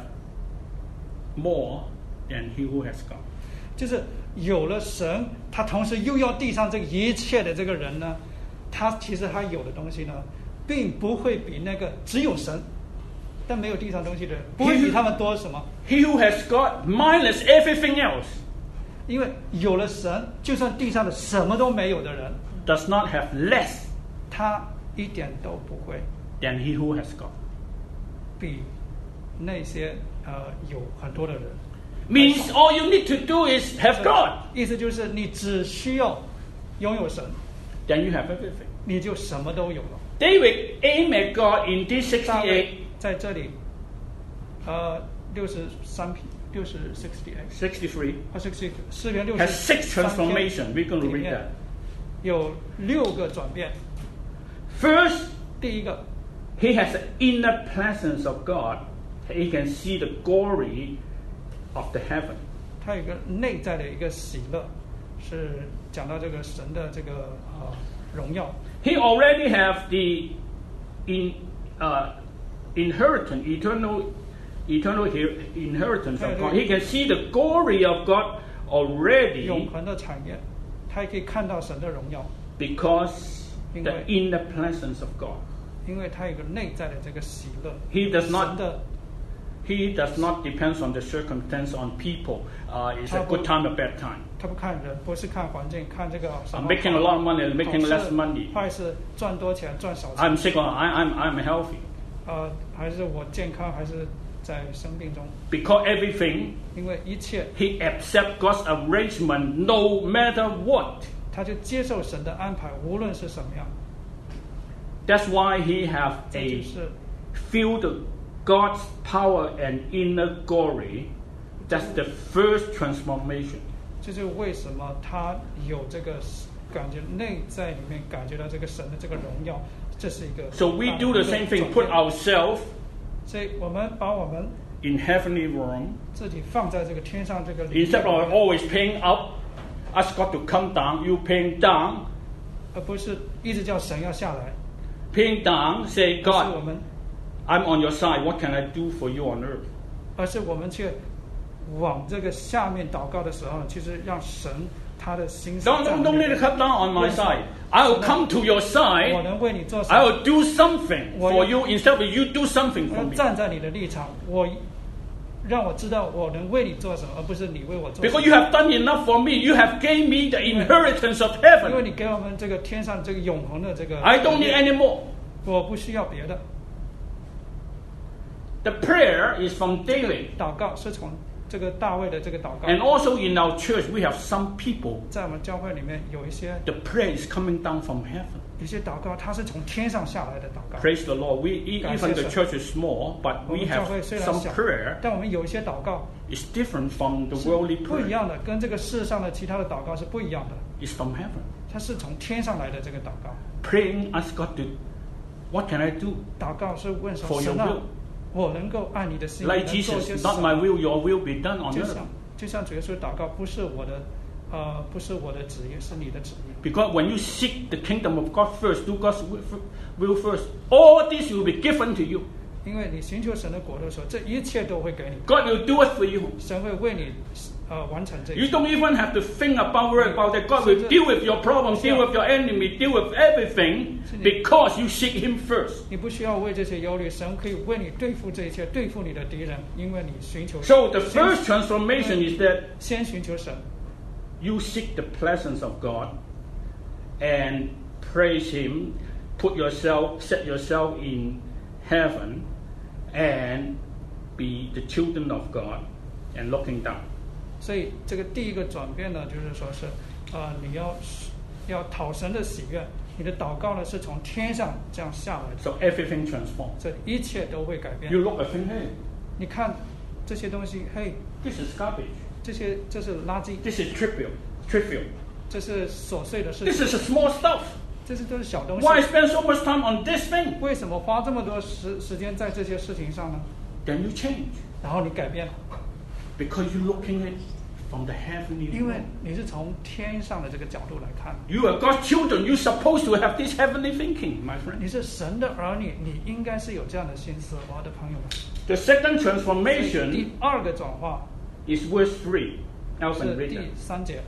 more than he who has God. 就是有了神，他同时又要地上这个一切的这个人呢，他其实他有的东西呢，并不会比那个只有神但没有地上东西的人，不会比他们多什么。 He who has God minus everything else 因为有了神，就算地上的什么都没有的人， does not have less 他一点都不会 than he who has God. 比那些呃有很多的人。 Means all you need to do is have God. 意思就是你只需要拥有神。 then you have everything. 你就什么都有了。 David aimed at God in this 大 sixty-eight. 卫在这里，呃，六十三篇，六十 sixty eight， sixty-three 啊 sixty 诗篇六 has 十 six transformations. We're going to 里 read 面 that. 有六个转变。 First, 第一个， he has the inner presence of God. He can see the glory of the heaven. 它有一个内在的一个喜乐，是讲到这个神的这个呃荣耀。 He already have the in, uh, inheritance, eternal, eternal he- inheritance of God. He can see the glory of God 永 already 恒的产业，他也可以看到神的荣耀， because the inner presence of God. 因为他有一个内在的这个喜乐。 He does 神 not 的 he does not depend on the circumstance on people. Uh, it's a good time or bad time. 他不看人，不是看环境，看这个什 I'm 么 making a lot of money, making 好 less 事 money. 坏事赚多钱赚少钱， I'm sick or I, I'm I'm healthy. 呃，还是我健康，还是在生病中， Because everything 因为一切 he accepts God's arrangement no matter what. 他就接受神的安排，无论是什么样， That's why he have 这 a 就是 feel the God's power and inner glory. That's the first transformation. 这就是为什么他有这个感觉，内在里面感觉到这个神的这个荣耀，这是一个。 So we do the same thing, put ourselves 所以我们把我们 in heavenly realm. 自己放在这个天上这个里 Instead 面 of always paying up, ask God to come down, you paying down, 而不是一直叫神要下来。 paying down, say, 而是我 God, 们， I'm on your side. What can I do for you on earth? 而是我们去往这个下面祷告的时候，其实让神他的心思 Don't, 在 don't, 我 don't 们 need to come down on my side. I will come to your 我 side. 能为你做什 I 么？ will do something for you instead of you do something 我 for 要 me. 站在你的立场，我让我知道我能为你做什么，而不是你为我做什 Because 么。 you have done enough for me. You have gave me the inheritance of 因为 heaven. 你给我们这个天上这个永恒的这个， I don't need any more. 我不需要别的。 The prayer is from David. 祷告是从这个大卫的这个祷告， And also in our church, we have some people. 在我们教会里面有一些 The prayer is coming down from heaven. 有些祷告，它是从天上下来的祷告。 Praise the Lord. We e- 感谢 even the 神。 church is small, but 我 we 们教 have 会虽然 some 小 prayer. 但我们有一些祷告 It's different from the 是 worldly 不一 prayer. 样的，跟这个世上的其他的祷告是不一样的。 It's from heaven. 它是从天上来的这个祷告。 Praying, ask God to, what can I do? 祷告是问说 For your 神啊 will.， 我能够按你的心意 Like 能做些 Jesus, 什 not my 么？ will, your will be done on 就 earth. 像就像主耶稣祷告，不是我的，呃，不是我的旨意，是你的旨意。 Because when you seek the kingdom of God first, do God's wi- will first, all this will be given to you. 因为你寻求神的国的时候，这一切都会给你， God will do it for you. 神会为你呃完成这 You 一切。 don't even have to think about worry about that. God will deal with your problems, deal with your enemy, deal with everything because you seek Him first. 你不需要为这些忧虑，神可以为你对付这一切，对付你的敌人，因为你寻求 So the 先 first transformation is that 先寻求神， you seek the presence of God and praise Him, put yourself, set yourself in heaven, and be the children of God and looking down. 所以这个第一个转变呢，就是说是，呃，你要要讨神的喜悦，你的祷告呢是从天上这样下来的， So everything transforms. 这一切都会改变 You。look and think, hey, 你看这些东西，嘿， this is garbage. 这些这是垃圾， This is trivial. Trivial. 这是琐碎的事 This 情， is a small stuff. 这些都是小东西。 Why spend so much time on this thing? 为什么花这么多时时间在这些事情上呢？ Then you change. 然后你改变了， Because you're looking at it from the heavenly 因为 realm. 你是从天上的这个角度来看， You are God's children. You're supposed to have this heavenly thinking, my friend. 你是神的儿女，你应该是有这样的心思，我的朋友们。 The second 第 transformation 二个转化 is verse three. Alvin, 是 read 第 that. 三节。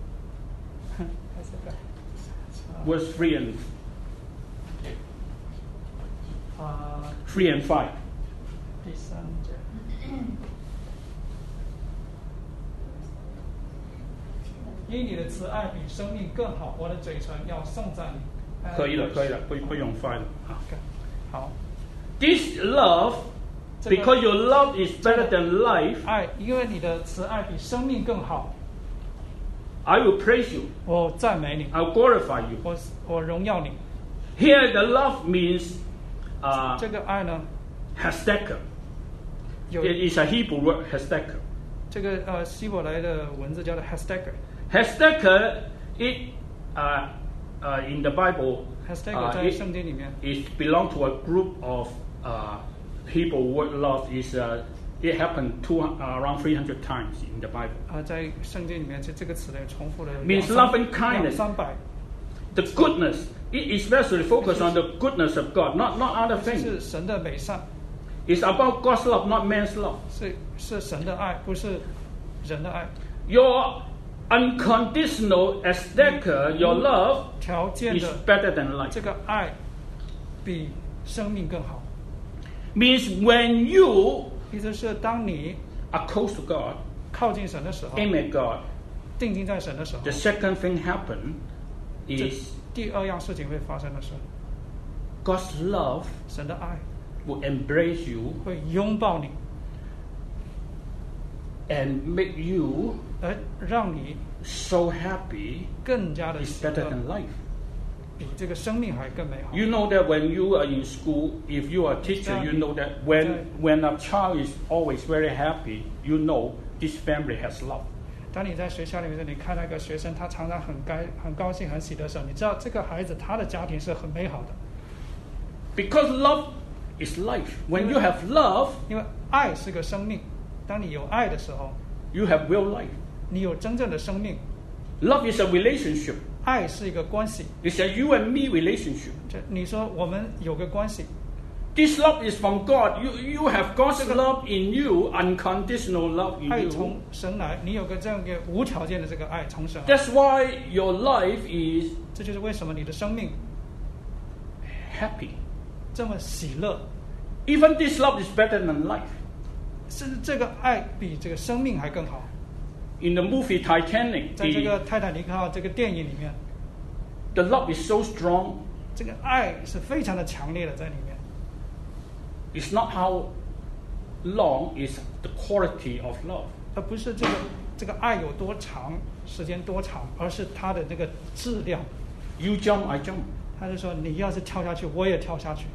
Verse three and 啊， three and five. 第三节。因你的慈爱比生命更好，我的嘴唇要颂赞你。 可以了，可以了，不不用 five 了。 好， This love, 这个 because your love is better than life, 爱，因为你的慈爱比生命更好。 I will praise you. 我赞美你， I'll glorify you. 我我荣耀你。 Here, the love means uh, 这个爱呢， hasteka. 有 It is a Hebrew word, hasteka. 这个呃希伯来的文字叫做 hasteka。 Hasteka, it uh, uh, in the Bible, hasteka uh, 在 it, 圣经里面， it belongs to a group of uh, Hebrew word love. Is uh, it happened two, uh, around three hundred times in the Bible. 啊、在圣经里面这这个词呢重复了 Means 两 love 三 and kindness. 两三百， The goodness, it especially focused on the goodness of God, not not other 这 things. 是神的美善， It's about God's love, not man's love. 是是神的爱，不是人的爱。 Your unconditional aesthetica, your love 条件 is 的 better than life. 这个爱比生命更好。 Means when you 意思是当你 are close to God, 靠近神的时候， aim at God, 定睛在神的时候 the，second thing happen 这 is 第二样事情会发生的是， God's love 神的爱 will embrace you 会拥抱你， and make you 而让你 so happy. 更加的 It's 喜 better 乐， than life. 比这个生命还更美好。 You know that when you are in school, if you are a teacher, you know that when when a child is always very happy, you know this family has love. 当你在学校里面，你看那个学生，他常常很该很高兴、很喜的时候，你知道这个孩子他的家庭是很美好的， Because love is life. When you have love, 因为爱是个生命。当你有爱的时候， you have real life. 你有真正的生命。 Love is a relationship. 爱是一个关系， It's a you and me relationship. 这你说我们有个关系， This love is from God. You you have God's love in you, unconditional love in 爱 you. 从神来，你有个这样一个无条件的这个爱从神来， That's why your life is 这就是为什么你的生命 happy. 这么喜乐， Even this love is better than life. 甚至这个爱比这个生命还更好。 In the movie Titanic, 在这 the, 个泰坦尼克号这个电影里面， the love is so strong. 这个爱是非常的强烈的在里面。 It's not how long, it's the quality of love. 而不是这个这个爱有多长，时间多长，而是它的那个质量。 You jump, I jump. 他就说，你要是跳下去，我也跳下去。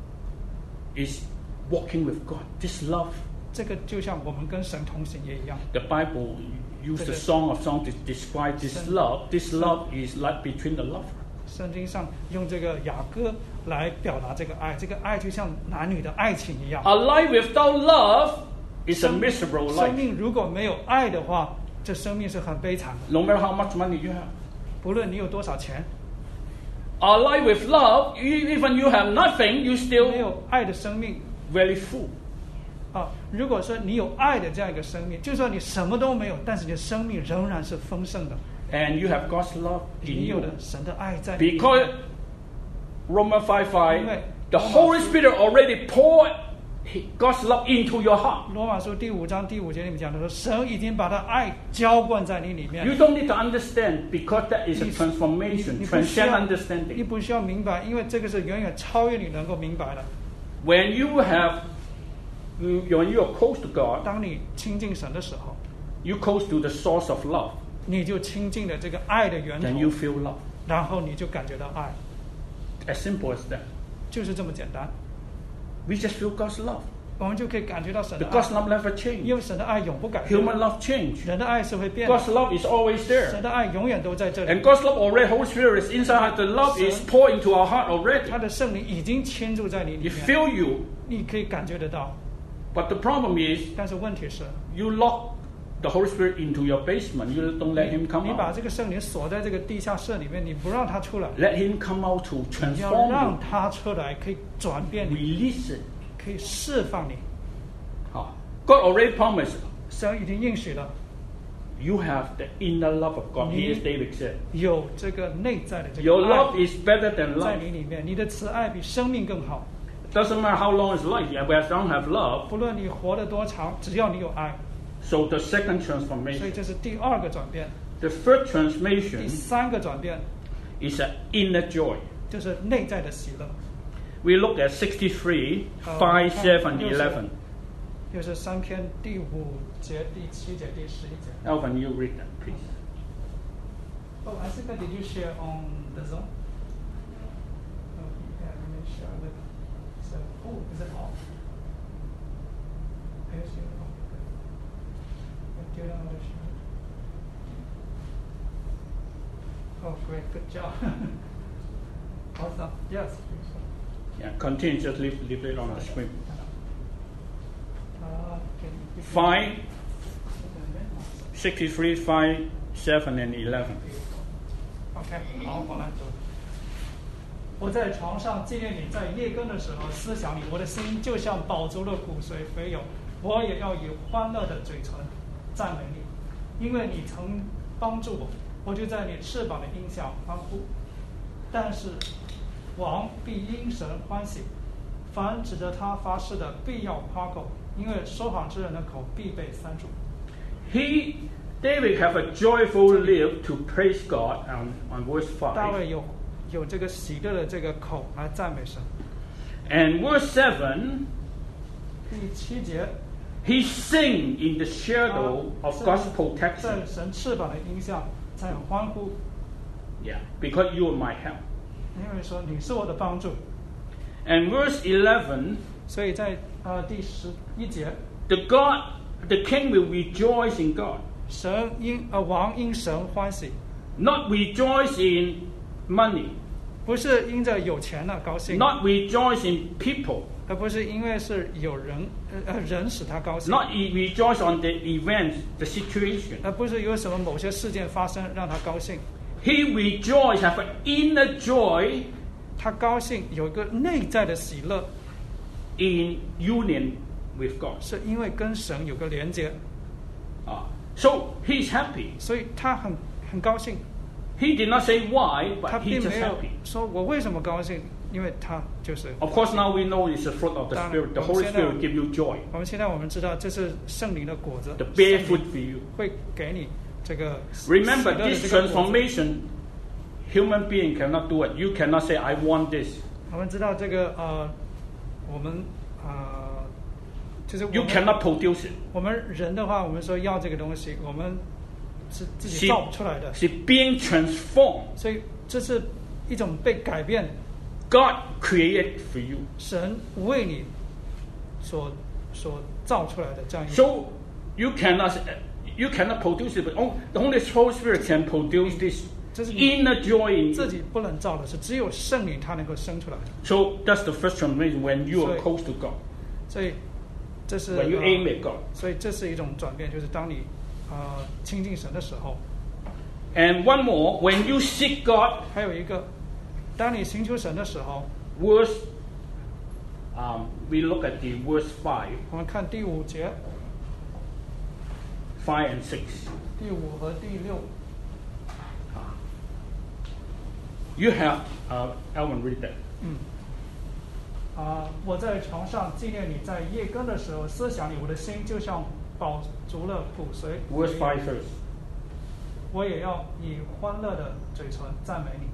It's walking with God. This love. 这个就像我们跟神同行也一样。 The Bible used the Song of Songs to describe this love. This love is like between the lover. 圣经上用这个雅歌来表达这个爱，这个爱就像男女的爱情一样。 A life without love is a miserable 生 life. 命如果没有爱的话，这生命是很悲惨的。 No matter how much money you have. 不论你有多少钱， A life with love, e- even you have nothing, you 没 still 有爱的生命 very full. 啊，如果说你有爱的这样一个生命，就算你什么都没有，但是你的生命仍然是丰盛的。 And you have God's love in 你有 you. 的神的爱在里面。 Because Romans five five, 因为 the Holy Spirit already poured God's love into your heart. 罗马书第五章第五节里面讲的说，神已经把他爱浇灌在你里面。 You don't need to understand because that is a 你 transformation, 你不需 transcend 要，你 understanding. 不需要明白，因为这个是远远超越你能够明白的。 When you have, you, when you are close to God, 当你亲近神的时候， you close to the source of love, 你就亲近了这个爱的源 then you 头， feel love. 然后你就感觉到爱， As simple as that. 就是这么简单。 We just feel God's love. 我们就可以感觉到神的 The God's 爱， love never changes. 因为神的爱永不改变。 Human love changes. 人的爱是会变的， God's love is always 神 there. 的爱永远都在这 And 里。 God's love already, Holy Spirit is inside. The love is poured into our heart already. 他的圣灵已经倾注在你里 It 面， fill you. 你可以感觉得到。 But the problem is, 但是问题是， you lock the Holy Spirit into your basement. You don't let Him come 你把 out. 这个圣灵锁在这个地下室里面，你不让他出来， Let Him come out to 你要 transform 让 you, 他出来，可以转变你， release it. 可以释放你。 Ah, God already promised 神已经应许了， you have the inner love of God. You- Here's David said, 有这个内在的这 your 个 love 爱 is better than 在 life. 你里面，你的慈爱比生命更好。 Doesn't matter how long is life. Yeah, but as long as have love. 不论你活得多长，只要你有爱， So the second 所以 transformation. 这是第二个转变。 The third 第 transformation 三个转变 is an inner joy. 就是内在的喜乐。 We look at sixty-three, 呃 five, 看 seven, 六十 eleven. 又是三篇第五节、第七节、第十一节。 Alvin, you read that, please. Oh, I think that did you share on the Zoom? Oh, yeah, let me share with. So, oh, is it off? Yes, you're off. Good. Do you know how to share? Oh, great, good job. Awesome. Yes. Yeah, continue, just leave, leave it on the screen. Uh, can you five, sixty-three, five, seven, and eleven. OK， 好，我来读。我在床上纪念你，在夜更的时候思想你，我的心就像饱足了骨髓肥油，我也要以欢乐的嘴唇赞美你，因为你曾帮助我，我就在你翅膀的荫下欢呼。但是王必因神欢喜，凡指着他发誓的必要夸口，因为说谎之人的口必被塞住。 He, David, have a joyful lip to praise God on, on verse 大 five. 卫有有这个喜乐的这个口来赞美神。 And verse seven, 第七节， he sing in the shadow 啊 of 是 God's 在 protection. 神翅膀的荫下在欢呼， Yeah, because you are my help. 因为说你是我的帮助。 And verse eleven, 所以在呃第十一节， the God, the king will rejoice in God, 神因呃王因神欢喜， not rejoice in money, 不是因着有钱了高兴， not rejoice in people, 而不是因为是有人呃呃人使他高兴， not e- rejoice on the events, the situation. 而不是有什么某些事件发生让他高兴。 He rejoice, have an inner joy 他高兴有一个内在的喜乐， in union with God. 是因为跟神有个连接， Ah, so he's happy. 所以他很很高兴。 He did not say why, 他 but 并 he's 没 just 有 happy. 说我为什么高兴，因为他就是。 Of course, now we know it's the fruit of the 当然， Spirit. The 我们 Holy 现在- Spirit give you joy. 我们现在我们知道这是圣灵的果子， The bear 圣 fruit 灵 for you. 会给你这个 Remember, 喜乐的 this 这个果子。 transformation, human being cannot do it. You cannot say, I want this. 我们知道这个呃，我们呃，就是我 You 们 cannot produce it. 我们人的话，我们说要这个东西，我们是自己 She, 造不出来的， she being transformed. 所以这是一种被改变， God created for you. 神为你所所造出来的这样一个。 So you cannot, you cannot produce it, but only, only the Holy Spirit can produce this 这是你 inner joy in 自 you. 己不能造的，是只有圣灵它能够生出来的。 So that's the first transformation when you are So- close to God, 所以这是 when you 呃 aim at God. 所以这是一种转变，就是当你呃亲近神的时候。 And one more, when you seek God, 还有一个，当你寻求神的时候， verse, um, we look at the verse five, 我们看第五节、 five and six. 第五和第六。 You have, uh, Alvin, read that. 嗯。啊、我在床上纪念你，在夜更的时候思想你，我的心就像饱足了骨髓。 Verse five first. 我也要以欢乐的嘴唇赞美你。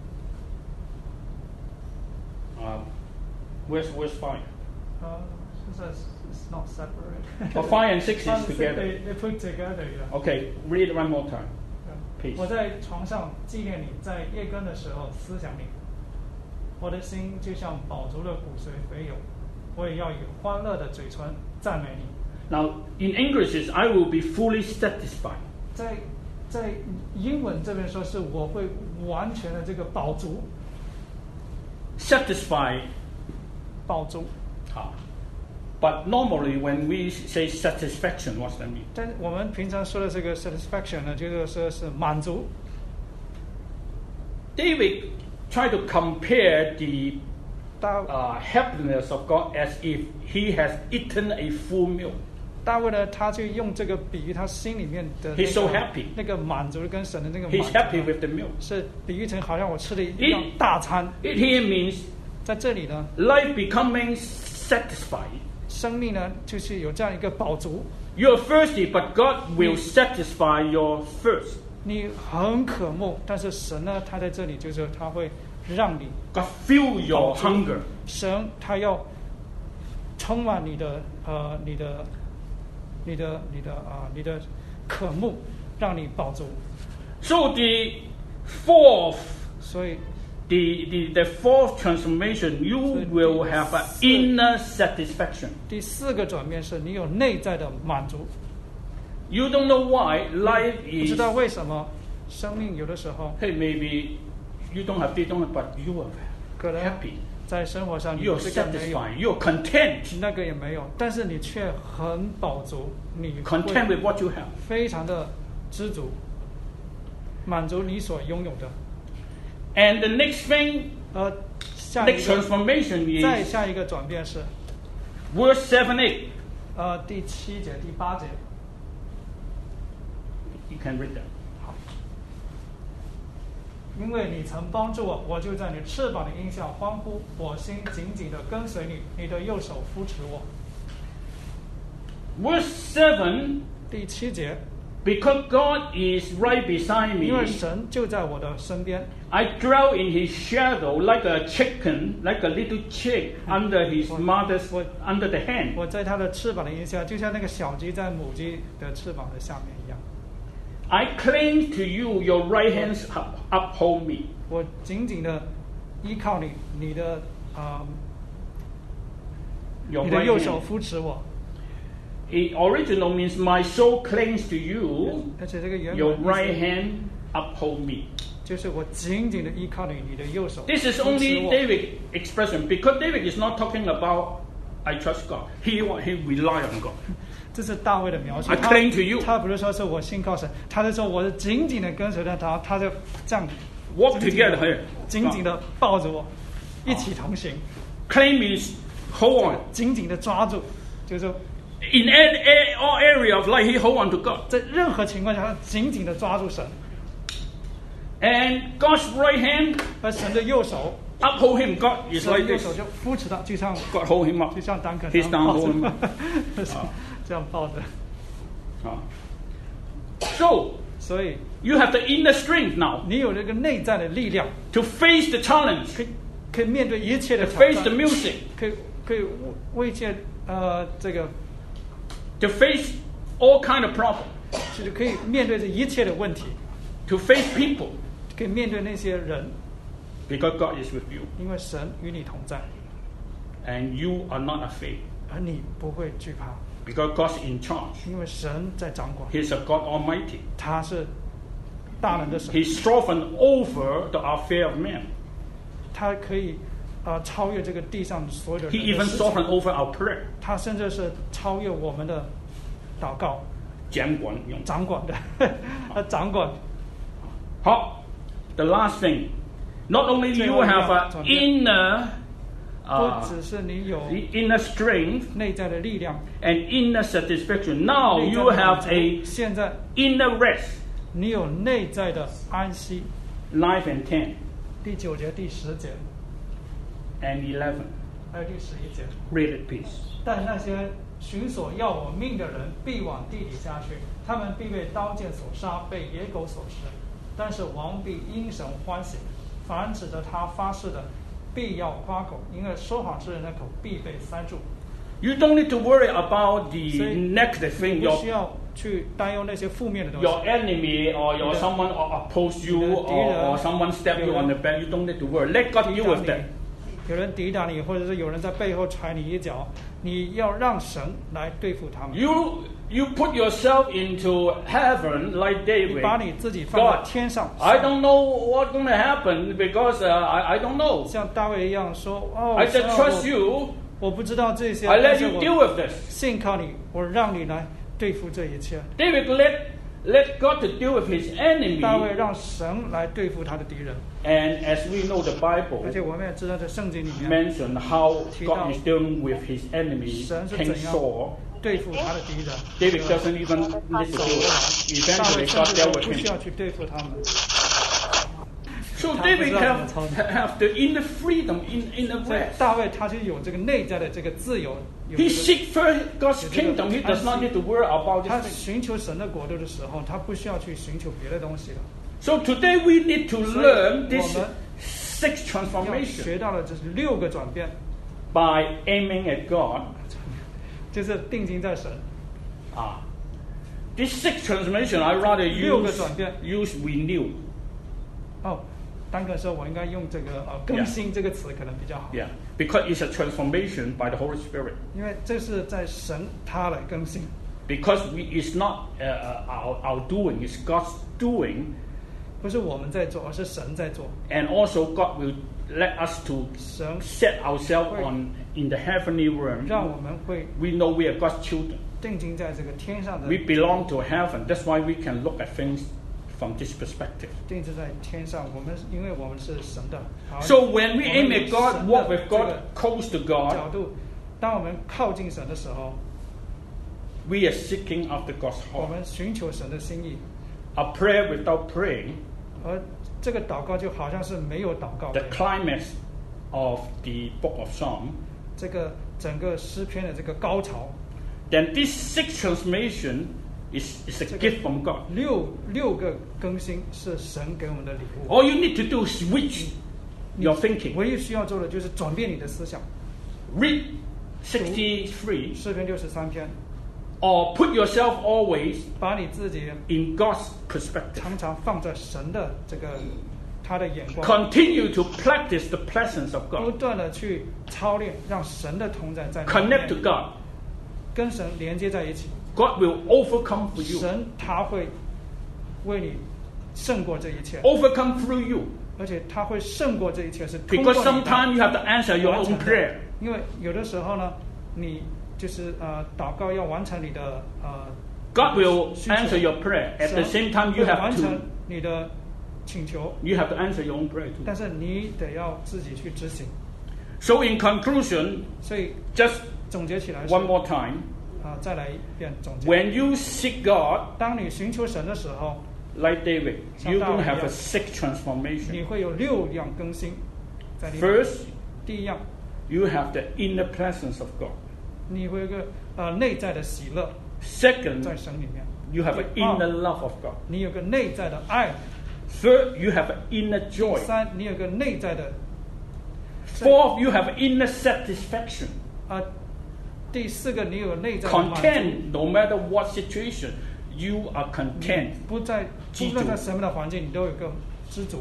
Uh, where's verse five? 呃，是 says it's not separate. Oh, five and six is Five and six, together. They, they put together, yeah. Okay, read it one more time. Please. 我在床上纪念你，在夜更的时候思想你，我的心就像饱足了骨髓肥油，我也要以欢乐的嘴唇赞美你。 Now, in English, is I will be fully satisfied. 在在英文这边说是我会完全的这个饱足， Satisfied. 饱足。 Ah. But normally, when we say satisfaction, what's that mean? 但我们平常说的这个 satisfaction 呢，就是说是满足。 David tried to compare the 大 uh, happiness of God as if he has eaten a full meal. 大卫呢，他就用这个比喻他心里面的、那个、 He's so happy. 那个满足跟神的那个满 He's 足 happy with the meal. 是比喻成好像我吃了一样大餐。 It here means 在这里呢， life becoming satisfied. 生命呢就是有这样一个饱足。 You're thirsty, but God will satisfy your thirst. 你很渴慕，但是神呢，他在这里就是他会让你 God fill your 饱足 hunger. 神他要充满你的呃你的你的你的啊、你的渴慕，让你饱足。 So the Fourth, 所以 the, the, the fourth transformation, you will have an inner satisfaction. 第四个转变是你有内在的满足。 You don't know why life 不知 is, 道为什么生命有的时候 hey, maybe you don't have, they don't have, but you are 可能 happy. 在生活上你 You're 这个没有， satisfied. You're content. 那个也没有，但是你却很饱足，你 Content 会 with what you have. 非常的知足，满足你所拥有的。 And the next thing, 呃，下一 next 个 transformation 再 is 下一个转变是， verse seven, eight. 呃，第七节、第八节。 You can read that. 因为你曾帮助我，我就在你翅膀的荫下欢呼，我心紧紧地跟随你，你的右手扶持我。 Verse seven, 第七节， because God is right beside 因为 me, 神就在我的身边， I dwell in his shadow like a chicken, like a little chick under his mother's, under the hand. 我在他的翅膀的荫下，就像那个小鸡在母鸡的翅膀的下面一样。 I cling to you, your right hands up- uphold me. 我紧紧的依靠你，你的啊、 Your 你的 right 右手 hand. 扶持我。 It original means my soul clings to you, 而且这个原 your 本 right 意思 hand uphold me. 就是我紧紧的依靠你，你的右手 This is 扶持 only 我。 David expression because David is not talking about I trust God. He he rely on God. 这是大卫的描述。 I 他 cling to you. 他不是说是我信靠神，他是说我是紧紧的跟随着他，他就这样 Walk 紧紧地 together here. 紧紧的抱着我，一起同行， Claim means hold on. 紧紧的抓住，就是说 In all all area of life, he hold on to God. 在任何情况下，他紧紧的抓住神， And God's right hand 而神的右手， uphold him. God is 神的 like 右 this. 手就扶持他，就像 God hold him up. 就像丹肯 He's 这样 down 抱 hold him 着 up. 这样抱着。 Uh, So 所以 you have the inner strength now 你有这个内在的力量， to face the challenge, 可以可以面对一切 to 的挑 face the 战， music, 可以可以为一切呃这个 to face all kind of problems, 就是可以面对这一切的问题， to face people, 可以面对那些人， because God is with you 因为神与你同在， and you are not afraid, 而你不会惧怕， because God's in charge. 因为神在掌管， He's a God Almighty. 他是大能的神， He's sovereign over the affair of man. 他可以呃超越这个地上所有的 He 人的 even 事情， sovereign over our prayer. 他甚至是超越我们的祷告， 掌管用。 掌管的，他掌管。 好 the last thing, not only 最 you 后一 have 样 an 转变 inner, 不 uh, 只是你有 inner strength 内在的力量， and inner satisfaction. Now 内在 you 的满 have 足 a 现在 inner rest. 你有内在的安息。 nine and ten 第九节、第十节， and eleven. 还有第十一节。 Read it, please. 但那些寻索要我命的人，必往地底下去，他们必被刀剑所杀，被野狗所食。但是王必因神欢喜，凡指着他发誓的，必要夸口，因为说谎之人的口必被塞住。 You don't need to worry about the 所以 negative thing. 不 Your 需要去担忧那些负面的东 your 西。 enemy or your 你的- someone or oppose you 你的敌人， or, or someone stab you 有人- on the back. You don't need to worry. Let God 抵 deal 挡 with that. 你，有人抵挡你，或者是有人在背后踹你一脚，你要让神来对付他们。 You you put yourself into heaven like 你把 David. 你自己放在 God, 天上， I don't know what's going to happen because uh, I I don't know. 像大卫一样说：“哦， I 神 just 啊 trust 我 you. 我不知道这些， I 但 let 是 you deal 我 with this. 信靠你，我让你来对付这一切。 David let let God to deal with his enemy. 大卫让神来对付他的敌人， And as we know, the 而且 Bible 我们也知道，在圣经里面 mentioned how 提到 God is dealing with his enemy, 神是 King 怎样 Saul. 对付他的敌人。 David doesn't even need to 扫 do 罗 it. 大卫 Eventually, 甚 God 至 dealt 都 with 不需 him. 要去对付他们。 So 他 David 不知道怎么 have 操作。 have the inner freedom, in inner 所以 rest. 大卫他就有这个内在的这个自由，有 He 这个 seek first God's 有这个 kingdom. He does not 安息。 need to worry about 他 this thing. 寻求神的国度的时候，他不需要去寻求别的东西了。 So today we need to 所以 learn this 我们 six 要 transformation 学到的这是六个转变， by aiming at God. 就是定睛在神。 Ah, this six transformation I rather 六个 use 转变。 use renew. 哦，丹克说我应该用这个呃更新这个词可能比较好。 Yeah, because it's a transformation by the Holy Spirit. 因为这是在神他来更新， Because we, it's not uh, uh, our, our doing, it's God's doing. 不是我们在做，而是神在做。 And also God will let us to 神 set ourselves on in the heavenly realm. 让我们会 We know we are God's children. 定睛在这个天上的， We belong to heaven. That's why we can look at things from this perspective. 定睛在天上。我们因为我们是神的。好 So when we 我 aim 们 at 以 God, 神的 walk with 这 God, 个 close to 角 God, 度，当我们靠近神的时候， we are seeking after God's 我 heart. 们寻求神的心意， A prayer without praying, 而这个祷告就好像是没有祷告 the 的。 climax of the book of Psalm, 这个整个诗篇的这个高潮， then this sixth transformation is, is a gift from God. 六六个更新是神给我们的礼物。 All you need to do is switch your thinking. 唯一需要做的就是转变你的思想。 Read sixty-three 诗篇六十三篇， or put yourself always 把你自己 in God's perspective. 常常放在神的这个他的眼光， Continue to practice the presence of 不 God. 断的去操练，让神的同在在你里 Connect to 面， God. 跟神连接在一起。 God will overcome for you. 神他会为你胜过这一切， Overcome through you. 而且他会胜过这一切，是通过 Because 你的 sometimes you have to answer your 完 own 成的 prayer. 因为有的时候呢，你就是呃祷告要完成你的呃 God will 需求 answer your prayer. At the 神 same time, you 会 have 完成 to 你的请求， you have to answer your own prayer too. 但是你得要自己去执行。 So in conclusion, 所以 just 总结起来是 one more time, 啊、再来一遍总结。 when you seek God, 当你寻求神的时候， like David, you're going to have a 像大卫一样。 sixth 你 transformation. 会有六样更新在里面。 First, 第一样， you have the inner presence of God. 你会有一个呃内在的喜乐 Second, 在神里面。 you have an 第二 inner love of God. 你有个内在的爱。 Third, you have an inner 第 joy. 三，你有个内在的 Fourth, you have inner satisfaction. 啊、第四个，你有内在的满足。 Content, no matter what situation, you are content. 不在知足无论在什么样的环境，你都有个知足。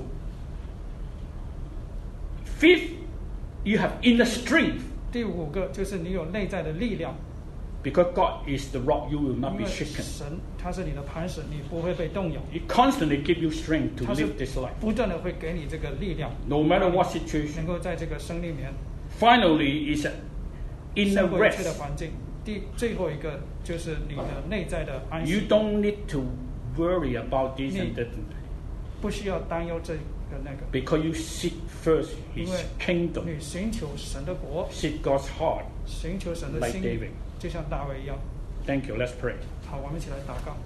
Fifth, you have inner strength. 第五个就是你有内在的力量， Because God is the rock, you will not 因 be 为 shaken. 神他是你的磐石，你不会被动摇。 He constantly give you strength to 他是 live this life. 不断的会给你这个力量， No matter what 能 situation. 够在这个生里面 Finally, is an inner 胜过一切的 rest. 环境。第最后一个就是你的内在的安 You 息， don't need to worry about this and that. 不需要担忧这个那个， Because you seek first 因 His 为 kingdom. 你寻求神的国， Seek God's heart. 寻求神的 Like 心 David 意，就像大卫一样。 Thank you. Let's pray. 好，我们一起来祷告。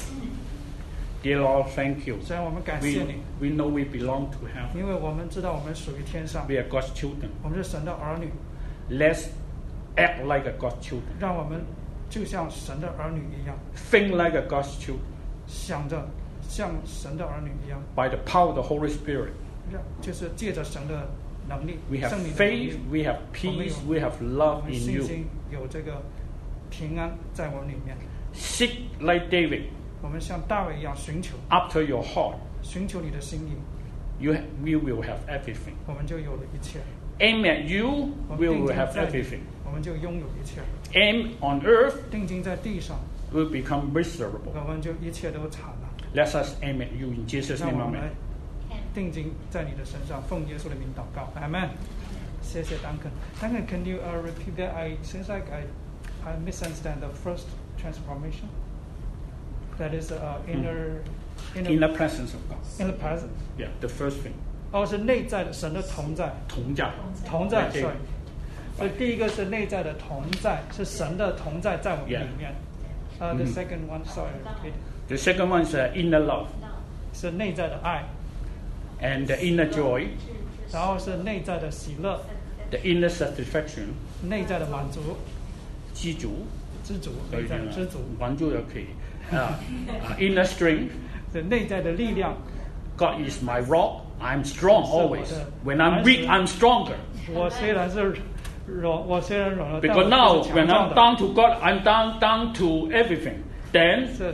Dear Lord, thank you. 虽然我们感 We, 谢你， we know we belong to heaven. 因为我们知道我们属于天上， We are God's children. 我们是神的儿女， Let's act like a God's children. 让我们就像神的儿女一样， Think like a God's children. 想着像神的儿女一样， By the power of the Holy Spirit. 让就是借着神的能力， We have 圣灵的能力 faith, we have peace, we have 我 love 们 in 信 you. 心有这个平安在我们里面。 Seek like David 我们像大卫一样寻求， after your heart. 寻求你的心意， You, ha- we will have everything. 我们就有了一切。 Aim at you, 我 we 们定 will 睛 have 在 everything. 我们就拥有一切。 Aim on earth, 定睛在地上， will become miserable. 我们就一切都惨了。 Let us aim at you in Jesus' 让 name, 我们 amen. 来定睛在你的身上，奉耶稣的名祷告，阿门。谢谢 Duncan。Duncan, can you uh, repeat that? I seems like I I misunderstand the first transformation. That is uh, inner inner In the presence of God. inner presence. Yeah, the first thing. 哦，是内在的神的同在， 同在。 同在 Like David. ，sorry。所以第一个是内在的同在，是神的同在在我们 Yeah. 里面。呃、t h e 嗯 second one, sorry, repeat. The second one is uh, inner love 是内在的爱， and the inner joy, 然后是内在的喜乐， the inner satisfaction, 内在的满足， 知足， 知足，内在的知足， 玩足就可以。Uh, uh, inner strength, 是内在的力量。 God is my rock, I'm strong 是我的 always. When I'm weak, I'm stronger. 我虽然是软，我虽然软弱，但 Because 我 now, 是 when 强壮 I'm 的。 down to God, I'm down down to everything. Then 是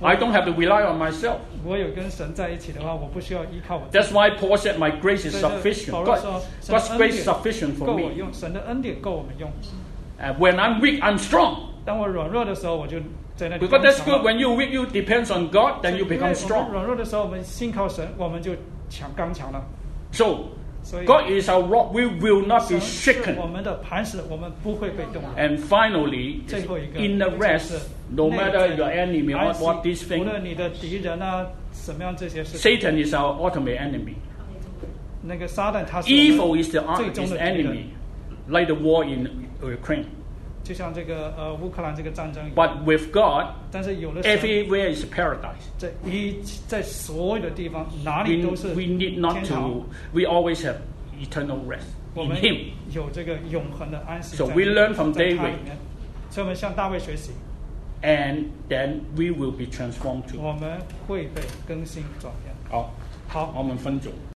I don't have to rely on myself. 我有跟神在一起的话，我不需要依靠我自己。 That's why Paul said, "My grace is 所以 sufficient." 保罗 God, 说，神的 God's 恩 grace 典 is sufficient 够 for 我 me. 用，神的恩典够我们用。 Uh, when I'm weak, I'm strong. 当我软弱的时候，我就在那里 Because 刚 that's 强 good. 了。 When you weak, you depends on God, then you 因为 become 我们 strong. 软弱的时候，我们信靠神，我们就强刚强了。 So 所以 God is our rock. We will not be 神是 shaken. 我们的磐石，我们不会被动摇。 And finally, 最后一个 in the 就 rest, 是 no 内 matter 在 your enemy, 安 what 息 what this 无 thing, 论你的敌人啊，什么样这些事情， Satan is our ultimate enemy. 那个撒旦他是我们 Evil is the 最终 is 的敌人 enemy, like the war in Ukraine. 就像这个呃乌克兰这个战争一样。 But with God, 但是有了神， everywhere is paradise. 在一在所有的地方，哪 We, 里都是 we need not 天堂。 to. We always have eternal rest 我 in 们 Him. 有这个永恒的安息 So 在 we learn from 在他 David 里面，所以我们向大卫学习， And then we will be transformed too. 我们会被更新转变。 好， 好。 我们分组。